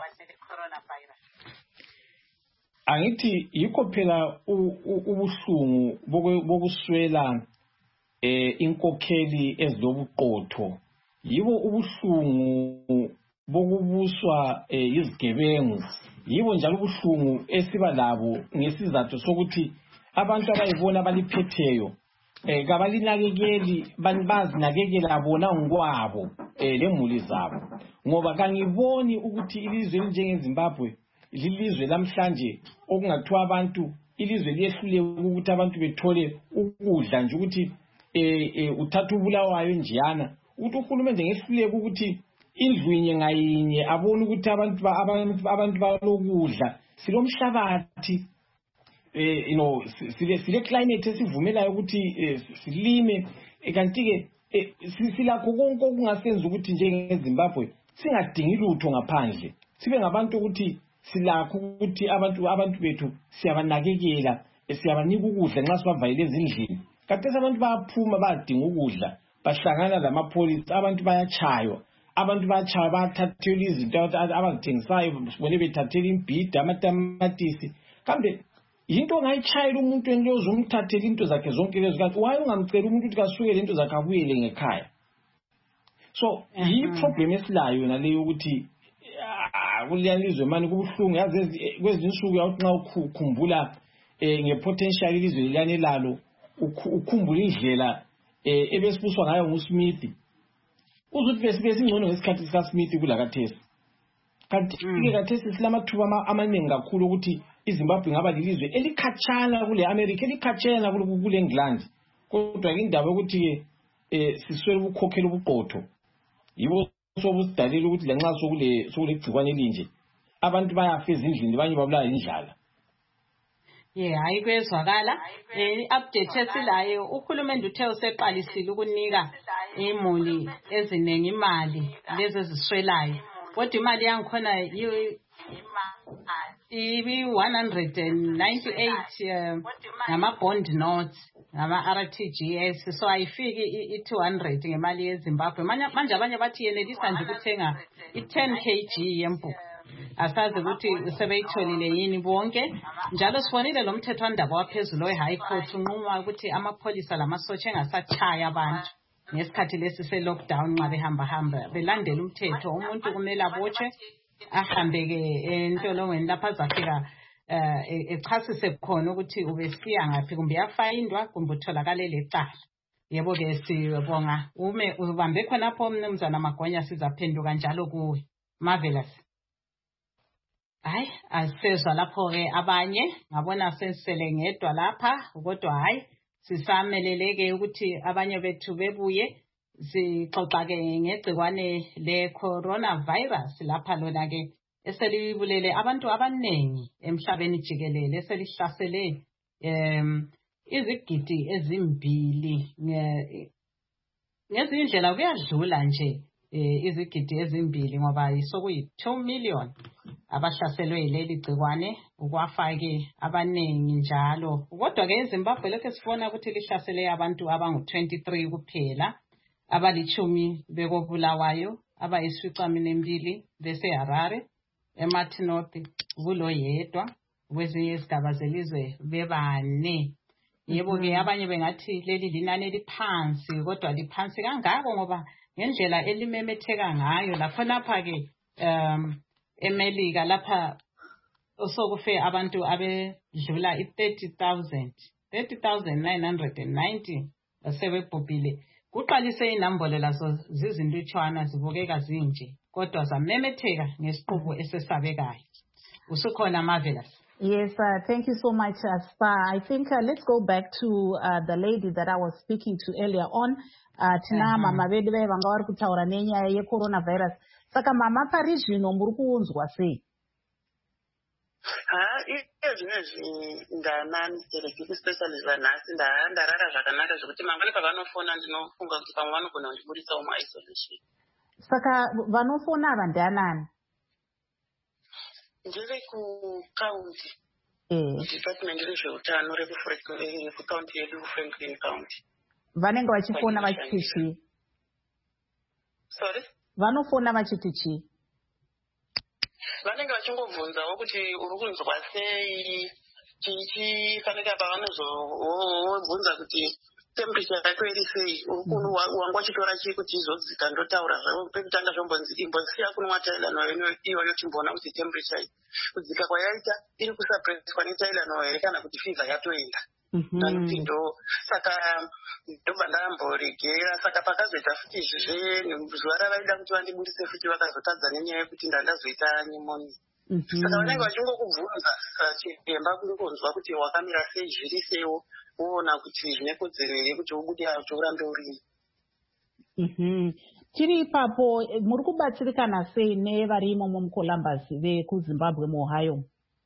Angithi yikho phela ubuhlungu bokuswela inkokheli ezilobuqotho yibo ubuhlungu bokubuswa izigebengu yibo njalo ubuhlungu esiba labo ngesizathu sokuthi abantu abayibona abaliphetheyo kabalinakekeli bazinakekela bona ngokwabo lemuli zabo ngoba kangiboni ukuthi ilizwe elinjengeZimbabwe lilizwe lamhlanje okungathiwa abantu ilizwe liyehluleka ukuthi abantu bethole ukudla nje ukuthi uthatha ubulawayo njiyana ukuthi uhulumende ngehluleka ukuthi indlwinye ngayinye abone ukuthi abantu balokudla silomhlabathi sile climate esivumelayo ukuthi silime kanti ke silakho konke okungasenza ukuthi njengeZimbabwe singadingi lutho ngaphandle sibe ngabantu ukuthi silakho ukuthi abantu bethu siyabanakekela siyabanika ukudla nxa sibavalele ezindlini. Kade abantu bayaphuma bayadinga ukudla bahlangana lamapolisi abantu bayachaywa bathathela izinto abazithengisayo sibone bethathela imbhida amatamatisi kambe yinto ongayitshayela umuntu enlozo umthathela into zakhe zonke lezo kanti waye ungamcela umuntu ukuthi kasuke lento zakhe abuyele ngekhaya. So yi-problem esilayo naleyo ukuthi kuliyalizwe manje kubuhlungu yazi kwezinye insuku yawuthi nxa ukhumbula ngepotential ilizwe lelane lalo ukhumbula indlela ebesibuswa ngayo nguSmith uzuthi besingcono ngesikhathi sikaSmith kulakathesi kanti ke kathesi silamathuba amaningi kakhulu ukuthi iZimbabwe ingaba lilizwe elikhatshana kule America elikhatshana kule England kodwa indaba ukuthi siswele ukukhokhela ubuqotho yibo sobusidalile ukuthi lanxa sokule gcikwane elinje abantu bayafa ezindlini abanye babulawa indlala. Hayi kwezwakala update esilayo uhulumende uthe useqalisile ukunika imuli eziningi imali lezi eziswelayo kodwa imali yangikhona i-198 ngama-bond notes ngama-RTGS so ayifiki i-200 ngemali yeZimbabwe manje abanye bathi yenelisa nje ukuthenga i-10 kg yempuphu. Asazi ukuthi sebeyitholile yini bonke njalo sibonile lo mthethwandaba waphezulu we-High Court unquma ukuthi amapholisa lamasotsha engasatshaya abantu ngesikhathi lesi se-lockdown nxa behamba belandela umthetho. Umuntu kumele abotshwe ahambeke entolongweni lapha azafika echasise khona ukuthi ubesiya ngaphi kumbe yafayindwa kumbe utholakale lecala. Yebo-ke sibonga ubambe khonapho Mnumzana Magonya sizaphenduka njalo kuwe. Marvelous. Hayi asezwa lapho-ke abanye ngabona sesele ngedwa lapha kodwa hayi sisameleleke ukuthi abanye bethu bebuye sixoxa-ke ngegcikwane le-coronavirus lapha lona-ke eselibulele abantu abaningi emhlabeni jikelele eselihlasele izigidi ezimbili ngezinye indlela kuyadlula nje izigidi ezimbili ngoba sokuyi-2 million abahlaselwe yileli gcikwane ukwafake abaningi njalo kodwa-ke eZimbabwe lokho sifuna ukuthi lihlasele abantu abangu-23 kuphela abali-10 bekobulawayo abayisificaminwembili bese-Harare eMartin North kuloyedwa kwezinye izigaba zelizwe bebane. Yebo-ke abanye bengathi leli linani eliphansi kodwa liphansi kangako ngoba ngendlela elimemetheka ngayo laphonapha-ke eMelika lapha osokufe abantu abedlula i-30,990 sebebhubhile. Kuqalise inambolo lazo zizintutshwana zibukeka zinje kodwa zamemetheka ngesiqubu esesabekayo. Usukhona Marvelous. Yes, thank you so much, Spa. I think let's go back to the lady that I was speaking to earlier on. Tina mama vedu vanga vari kutaura nenyaya yecoronavirus. Saka mama pari zvino muri kuunzwa sei? Izvinezvi ndanani terekiti especially vanhasi ndarara zvakanaka zvekuti mangwani pavanofona ndinofunga kuti pamwe vanogona kundiburitsawo maisolation. Saka vanofona ava ndianani? Ndiri kukaunti department rezveutano rekukaunti yedu Franklin County. Vanenge vachifona vachiti chii? Sorry? Vanofona vachiti chii? Vanenge vachingobvunzawo kuti uri kunzwa sei chichifanika pavanozobvunza kuti temperature yako iri sei wanga wachitora chii kuti izodzika ndotaura zvavo pekutanga zvombonzi imbosiya kunwa Tylenol iyoyo timboona kuti temperature kudzika kwayaita iri kusuppresswa neTylenol here kana kuti fever yatoenda. Ndopindo saka ndobva ndamboregera saka pakazoita futi izvizve zuva ravaida kuti vandiburise futi vakazotadza nenyaya yekuti ndandazoita pneumonia. Saka vanenge vachingokubvunza chiremba kungonzwa kuti wakamira sei zviri seiwo woona kuti zvine kodzero here kuti ubude kuti urambe urimo. Tiri ipapo muri kubatsirikana sei nevari imomo muColumbus vekuZimbabwe muOhio?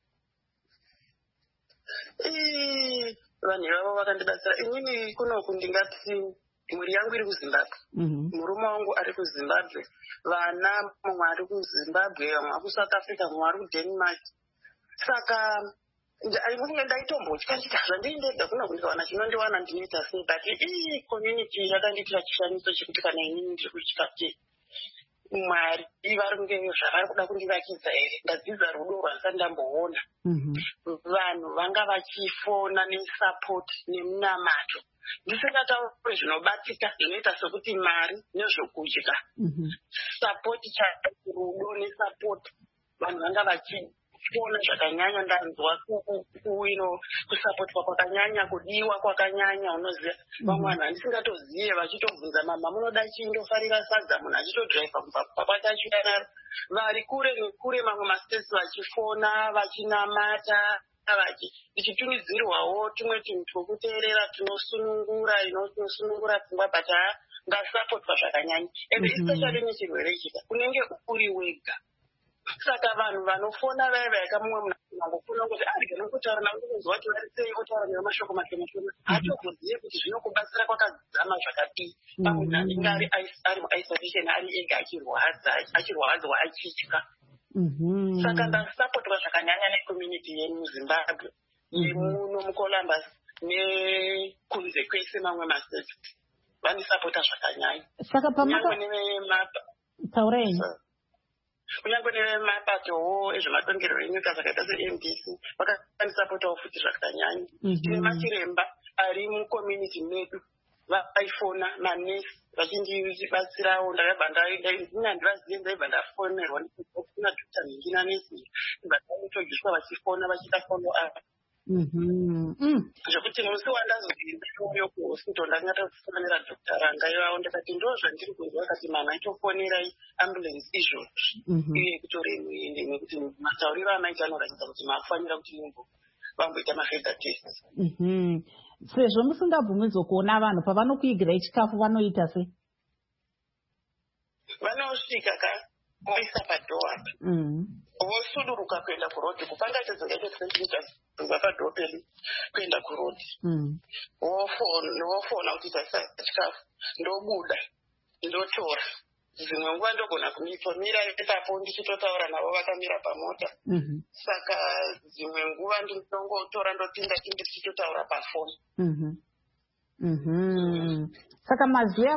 Vanhu ivavo vakandibatsira. Inini kunoku ndingati mhuri yangu iri kuZimbabwe. Murume wangu ari kuZimbabwe. Vana mumwe ari kuZimbabwe, vamwe vari kuSouth Africa, mumwe ari kuDenmark. Saka ndaitombotya nditi zvandindega kuno ndikawana chinondiwana ndinoita sei but community yakandiitira chishamiso chekuti kana inini ndiri kuchikati Mwari vari kunge zvavari kuda kundivakidza here ndadzidza rudo rwandisati ndamboona. Vanhu vanga vachifona nesupport nemunamato ndisingatauri zvinobatsika zvinoita sekuti mari nezvokudya support rudo nesupport vanhu vanga vachifona zvakanyanya ndanzwa kusapotwa kwakanyanya kudiwa kwakanyanya unoziva vamwe vanhu handisingatozive vachitobvunza mama munoda chii ndofarira sadza munhu achitodhiraivha kubva kwake achiuya naro vari kure nekure mamwe masitesi vachifona vachinamata ichitumidzirwawo tumwe tunhu twokuteerera tunosunungura pfungwa but ngasapotwa zvakanyanya ende especially nechirwere chika unenge uri wega. Saka vanhu vanofona vaya vaika mumwe munangofuna kuti arigana kutaura nangu kunzwa kuti varisei otaura nemashoko mashoma hatokuziye kuti zvinokubatsira kwakadzama zvakadii pamunhu anenge ari muisolation ari ega achirwadzwa achitya. Saka ndasapotwa zvakanyanya necommunity yemuzimbabwe nemuno muColumbus nekunze kwese mamwe mastate vanisapota zvakanyanya. Saka taurei kunyange nevemapatowo ezvematongerero enyika zvakaita seMDC vakanisapotawo futi zvakanyanya. Tine machiremba ari mucommunity medu vaifona manesi vachindibatsirawo ndakabva ndinyandivazive ndaibva ndafonerwa kuna Dr. Mingina nesi ibva ndatogiswa vachifona vachiita follow up zvekuti musi wandazoiyo kuhospital ndakatofonera Dr. Rangaivawo ndakati ndozvandiri kunzwa akati mama itofonerai ambulance izvozvi iye kutoremuyende nekuti matauriro amaita anoratidza kuti mafanira kuti vamboita mafedha test. Sezvo musingabvumidzwa kuona vanhu pavanokuigirai chikafu vanoita sei? Vanosvika voisa padhoor apa vosuduruka kuenda kurodhi kupangaita dzingaite 20 meters kubva padhoor pedu kuenda kurodhi vofona kuti taisa chikafu ndobuda ndotora dzimwe nguva ndogona kumira ipapo ndichitotaura navo vakamira pamota. Saka dzimwe nguva ndinongotora ndopinda ndichitotaura pafoni. Saka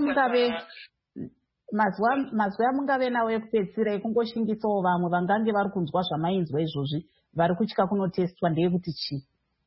mazuva mungave nawo ekupedzisira ekungoshingisawo vamwe vangange vari kunzwa zvamainzwa izvozvi vari kutya kunotestwa ndeyekuti chii?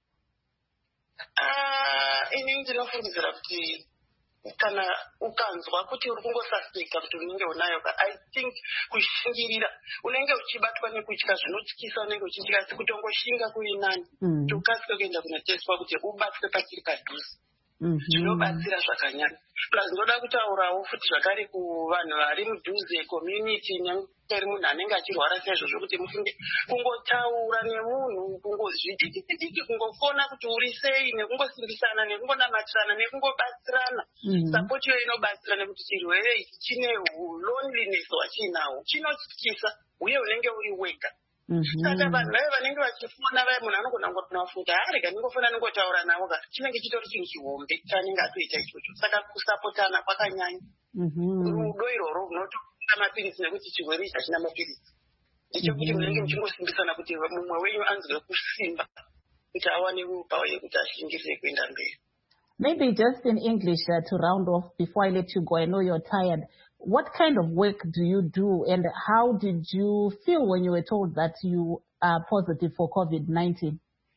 Ini ndinofungidzira kuti kana ukanzwa kuti uri kungosaspecta kuti unenge unayo I think kushingirira unenge uchibatwa nekutya zvinotyisa unenge uchitya asi kutongoshinga kuri nani tukasike kuenda kunotestwa kuti ubatwe pachiri padhuze zvinobatsira zvakanyanya. Plus ndoda kutaurawo futi zvakare kuvanhu vari mudhuze community nemutori munhu anenge achirwara chaizvo zvokuti mufunge kungotaura nemunhu kungozvidiki kungofona kuti uri sei nekungosimbisana nekungonamatirana nekungobatsirana. Support iyo inobatsira nekuti chirwere ichi chine loneliness wachinawo chinotyisa uye unenge uri wega. Saka vanhu vaya vanenge vachifona vaya munhu anogona kungofuta arega ningofona ningotaura navo chinenge chitori chinhu chihombe chanenge atoita ichocho. Saka kusapotana kwakanyanya. Rudo irworwo runotoa mapirisi nekuti chirwere ichi hachina mapirisi. Ndichokuti munenge muchingosimbisana kuti mumwe wenyu anzwe kusimba kuti awane power yekuti ashingirire kuenda mberi. Maybe just in English to round off before I let you go. I know you're tired. What kind of work do you do and how did you feel when you were told that you are positive for COVID-19?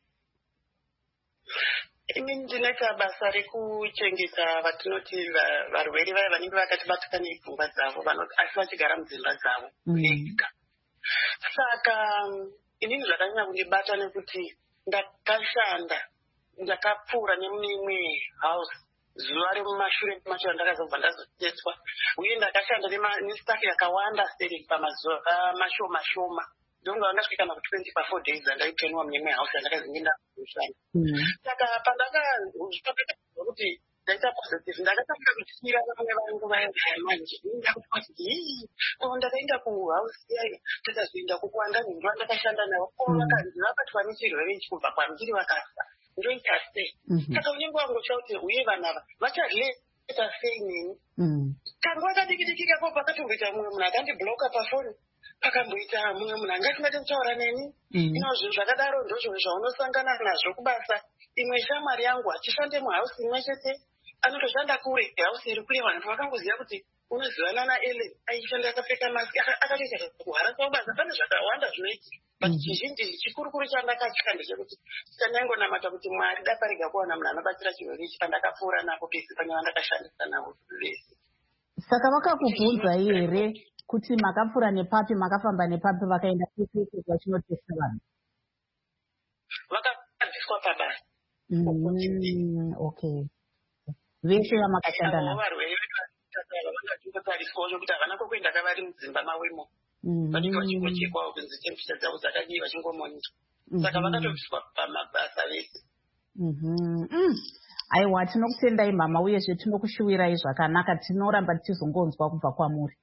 Ini ndinoita basa rekuchengeta vatinoti varwere vaya vanenge vakatibatika nepfungwa dzavo asi vachigara mudzimba dzavo vega. Saka inini zvakanyanya kundibata nekuti ndakashanda ndakapfuura nemune imwe house zuva remumashure macho andakazobva ndazoteswa uye ndakashanda nestaff yakawanda seri pamazuva mashoma ndonga ndasvika kana ku 20 pa4 days andaipenwa mune imwe house yandakazinge ndakushanda. Saka pandakazvipapeta kuti ndaita positive ndakatanga kutyira vamwe vangu vaya manje ndakaenda kuhouse yayo takazoenda kukwanda ndindoa ndakashanda navo vakanzi vabatwa nechirwere ichi kubva kwandiri vakafa ndoita sei. Saka unenge wangotya kuti uye vanhu ava vachareta sei neni. Kanguva kadiki kako pakatomboita mumwe munhu akandibloka pafoni pakamboita mumwe munhu angatingade kutaura neni. Zvinhu zvakadaro ndozvo zvaunosangana nazvo kubasa. Imwe shamwari yangu achishande muhausi imwe chete anotoshanda kure hausi iri kure vanhu vakangoziva kuti unozivana naElen aishanda akapfeka masiki akatoita kuhara kwabasa. Pane zvakawanda zvinoitika but chizhinji chikurukuru chandakatya ndechekuti chandaingonamata kuti Mwari daparega kuona munhu anobatsira chirwere ichi pandakapfuura napo pese pane vandakashandisa navo vese. Saka vakakubvunzai here kuti makapfuura nepapi makafamba nepapi vakaenda pese vachinotesta vanhu? Vakabviswa pabasa. Okay. Vese vamakashanda navo varwere vangatingotariswawo zvokuti havana kokuenda kavari mudzimba mawemo vanenge vachingochekwawo kunzi temperature dzavo dzakadii vachingomonita. Saka vakatobviswa pamabasa vese. aiwa tinokutendai mama uyezve tinokushuwirai zvakanaka tinoramba tichizongonzwa kubva kwamuri.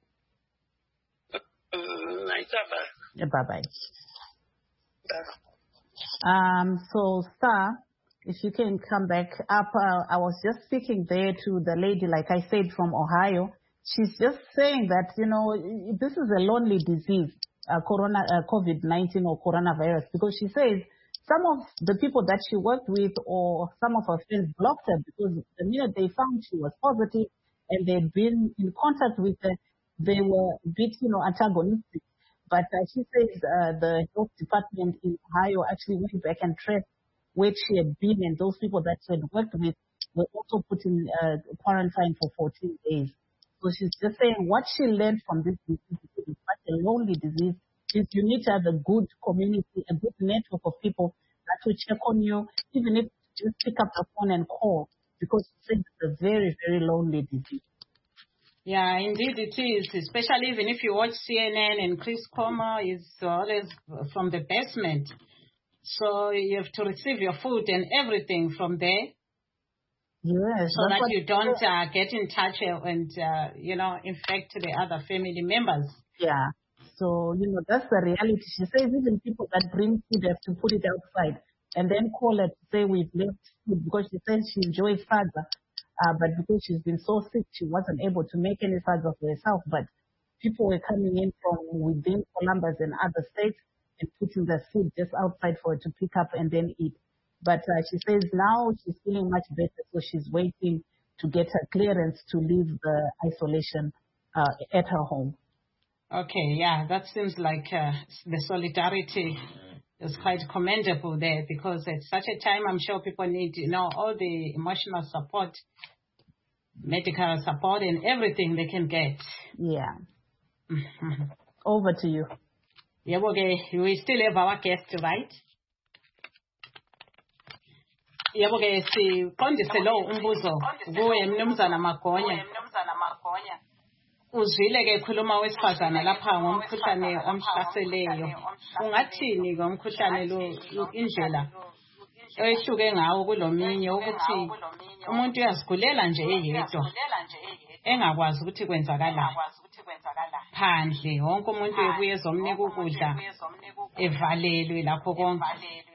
Bye bye. So Star, if you can come back up, I was just speaking there to the lady, like I said, from Ohio. She's just saying that, you know, this is a lonely disease, COVID-19 or coronavirus, because she says some of the people that she worked with or some of her friends blocked her because the minute they found she was positive and they'd been in contact with her, they were a bit, you know, antagonistic. But she says the health department in Ohio actually went back and tracked where she had been, and those people that she had worked with were also put in quarantine for 14 days. So she's just saying what she learned from this disease, because it's such a lonely disease, is you need to have a good community, a good network of people that will check on you, even if you just pick up the phone and call, because it's a very, very lonely disease. Yeah, indeed it is, especially even if you watch CNN and Chris Comer is always from the basement. So you have to receive your food and everything from there. Yes. So that you don't get in touch and, you know, infect the other family members. Yeah. So, you know, that's the reality. She says even people that bring food have to put it outside and then call her to say we've left food, because she says she enjoys fadza. But because she's been so sick, she wasn't able to make any fadza for herself. But people were coming in from within Columbus and other states and putting the food just outside for her to pick up and then eat. But she says now she's feeling much better, so she's waiting to get her clearance to leave the isolation at her home. Okay, yeah, that seems like the solidarity is quite commendable there, because at such a time, I'm sure people need, you know, all the emotional support, medical support, and everything they can get. Yeah. Over to you. Yeah, okay. We still have our guest, right? Yeah, okay. Siqondise lo umbuzo kuye Mnumzana Magonya. Uzwile ke khuluma wesifazana lapha ngomkhuhlane omhlaseleyo. Ungathini ngomkhuhlane lo indlela ehluke ngawo kulominye ukuthi umuntu uyazigulela nje eyedwa engakwazi ukuthi kwenzakalani phandle, wonke umuntu ebuye ezomnika ukudla evalelwe lakho konke.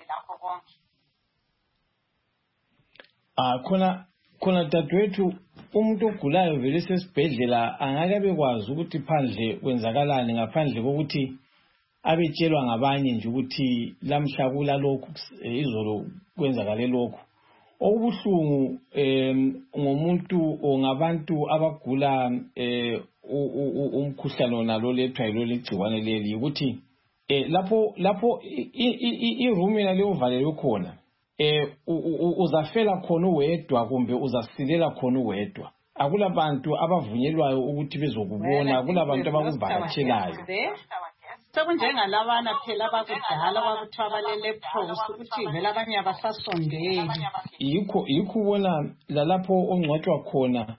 Khona dadwethu umuntu ogulayo vele sesibhedlela angake abekwazi ukuthi phandle kwenzakalani ngaphandle kokuthi abetshelwa ngabanye nje ukuthi lamhla kula lokhu izolo kwenzakale lokhu. Okubuhlungu ngomuntu o ngabantu abagula umkhuhlane onalo lethwa yilo legciwane leli ukuthi lapho iroom yena leyovalelwe khona uzafela khona uwedwa kumbe uzasilela khona uwedwa. Akula bantu abavunyelwayo ukuthi bezokubona, akula bantu abakuvakatshelayo. Sekunjengalabana phela abakudala abakuthiwa abalele phosi ukuthi vele abanye abasasondeli. Yikho ubona lalapho ongcwatshwa khona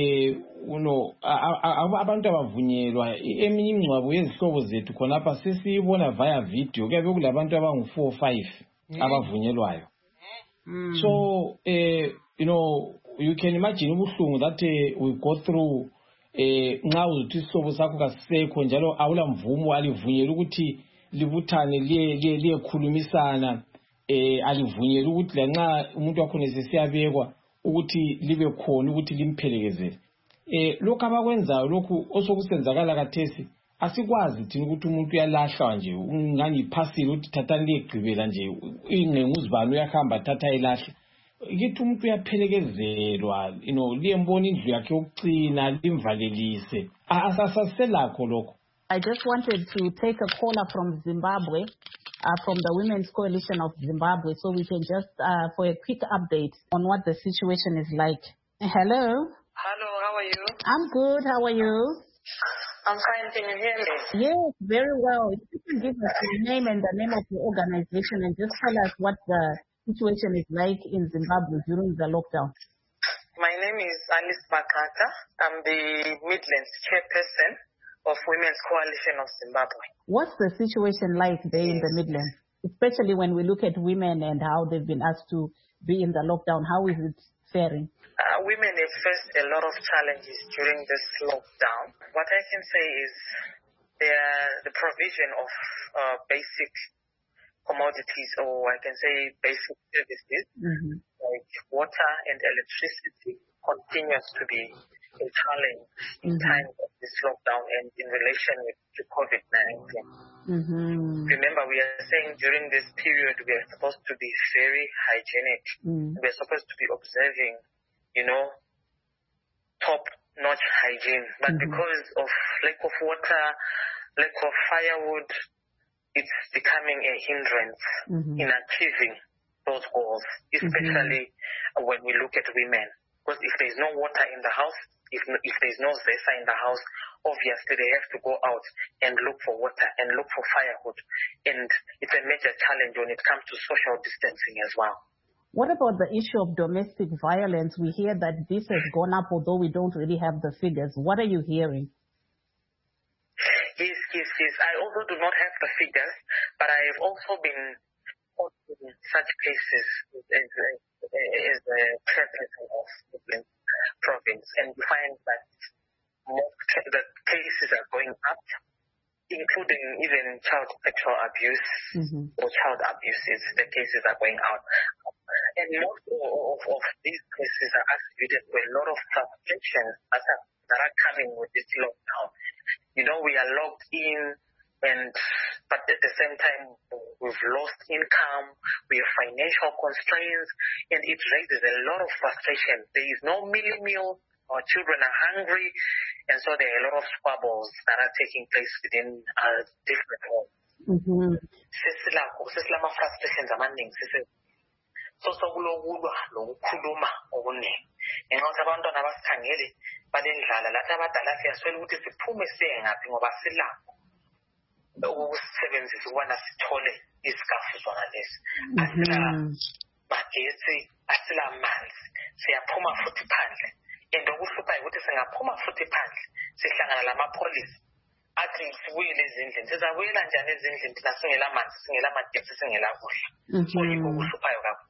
abantu abavunyelwa. Eminye imingcwabo yezihlobo zethu khonapha sesiyibona via video, kuyabe kulabantu abangu 4 or 5 abavunyelwayo. So you know, you can imagine ubuhlungu that we go through nxa uzuthi isihlobo sakho kasisekho njalo awula mvumo alivunyela ukuthi libuthane liyekhulumisana, alivunyela ukuthi lanxa umuntu wakho nesesiyabekwa ukuthi libe khona ukuthi limphelekezele. Lokho abakwenzayo lokhu osokusenzakala kathesi asikwazi thina ukuthi umuntu uyalahlwa nje ungani iphasile ukuthi thathani liyegqibela nje ingenguzibani uyahamba thatha ilahle. Kithi umuntu uyaphelekezelwa, you know, liyembona indlu yakhe yokucina limvalelise. Asaselakho lokho. I just wanted to take a caller from Zimbabwe, from the Women's Coalition of Zimbabwe, so we can just for a quick update on what the situation is like. Hello. Hello, how are you? I'm good. How are you? I'm fine. Can you hear me? Yes, very well. If you can give us your name and the name of your organization and just tell us what the situation is like in Zimbabwe during the lockdown. My name is Alice Makata. I'm the Midlands chairperson of Women's Coalition of Zimbabwe. What's the situation like there in the Midlands, especially when we look at women and how they've been asked to be in the lockdown? How is it faring? Women have faced a lot of challenges during this lockdown. What I can say is the provision of basic commodities, or I can say basic services, like water and electricity, continues to be a challenge in times of this lockdown and in relation to COVID-19. Remember, we are saying during this period we are supposed to be very hygienic. We are supposed to be observing, top-notch hygiene. But because of lack of water, lack of firewood, it's becoming a hindrance in achieving those goals, especially when we look at women. Because if there's no water in the house, if there's no zesa in the house, obviously they have to go out and look for water and look for firewood. And it's a major challenge when it comes to social distancing as well. What about the issue of domestic violence? We hear that this has gone up, although we don't really have the figures. What are you hearing? Yes. I also do not have the figures, but I have also been in such cases as a chairperson of Muslim province, and we find that the cases are going up, including even child sexual abuse or child abuses. The cases are going out. And most of these cases are attributed to a lot of frustrations that are coming with this lockdown. We are locked in, but at the same time, we've lost income, we have financial constraints, and it raises a lot of frustration. There is no meal, our children are hungry, and so there are a lot of squabbles that are taking place within different homes. Sesilama frustrations amaningi so kulokulwa lokukhuluma okuningi ngenxa yokuthi abantwana abasikhangele balendlala lathi abadala siyaswela ukuthi siphume siye ngaphi ngoba silakho ukusebenzisa ukubana sithole isikafu zona lesi. Asila magetsi, asila manzi, siyaphuma futhi phandle. And okuhluphayo ukuthi singaphuma futhi phandle sihlangana lamapholisa athi sibuyele ezindlini. Sizabuyela njani ezindlini thina singela manzi, singela magetsi, singela kudla? Kuyikho okuhluphayo kakhulu.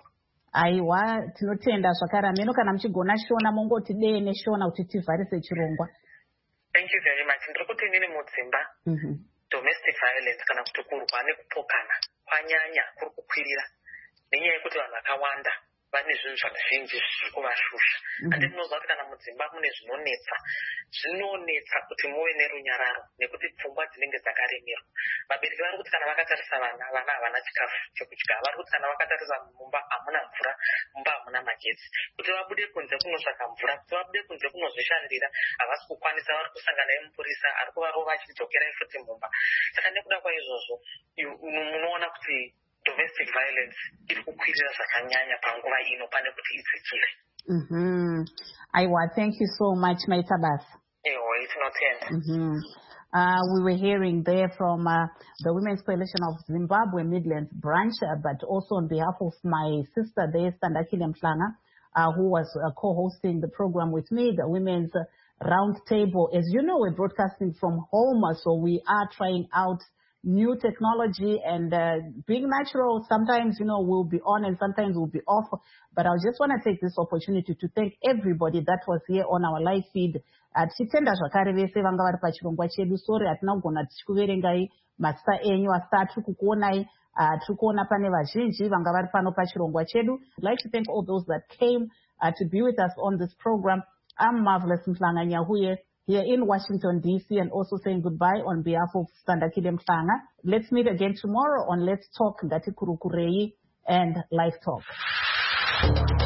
Aiwa, tinotenda zvakare. Meno kana muchigona shona mongoti dee neshona kuti tivharise chirongwa. Thank you very much. Ndiri kuti nini mudzimba domestic violence kana kuti kurwa nekupokana kwanyanya kuri kukwirira nenyaya yekuti vanhu vakawanda vane zvinhu zvazhinji zviri kuvashusha. Ande munozwa kuti kana mudzimba mune zvinonetsa kuti muve nerunyararo nekuti pfungwa dzinenge dzakaremerwa. Vabereki vari kuti kana vakatarisa vana havana chikafu chekudya, vari kuti kana vakatarisa mumba hamuna mvura, mumba hamuna magetsi, kuti vabude kunze kunotsvaka mvura, kuti vabude kunze kunozvishandira havasi kukwanisa, vari kusangana nemupurisa ari kuvarova achidzokerai futi mumba. Saka nekuda kwaizvozvo munoona kuti domestic violence iri kukwirira zvakanyanya panguva ino pane kuti idzikire. Aiwa, thank you so much, Maitabas. It's not end. We were hearing there from the Women's Coalition of Zimbabwe Midlands branch, but also on behalf of my sister there, Standakile Mhlanga, who was co-hosting the program with me, the Women's Roundtable. As you know, we're broadcasting from home, so we are trying out new technology and being natural. Sometimes, we'll be on and sometimes we'll be off. But I just want to take this opportunity to thank everybody that was here on our live feed. Tichitenda zvakare vese vanga vari pachirongwa chedu. Sorry hatina kugona tichikuverengai mazita enyu, asi tiri kukuonai. Tiri kuona pane vazhinji vanga vari pano pachirongwa chedu. I'd like to thank all those that came to be with us on this program. I'm Marvelous Mhlanga Nyahuye here in Washington, D.C., and also saying goodbye on behalf of Standakile Mhlanga. Let's meet again tomorrow on Let's Talk Ngati Kurukurei and Live Talk.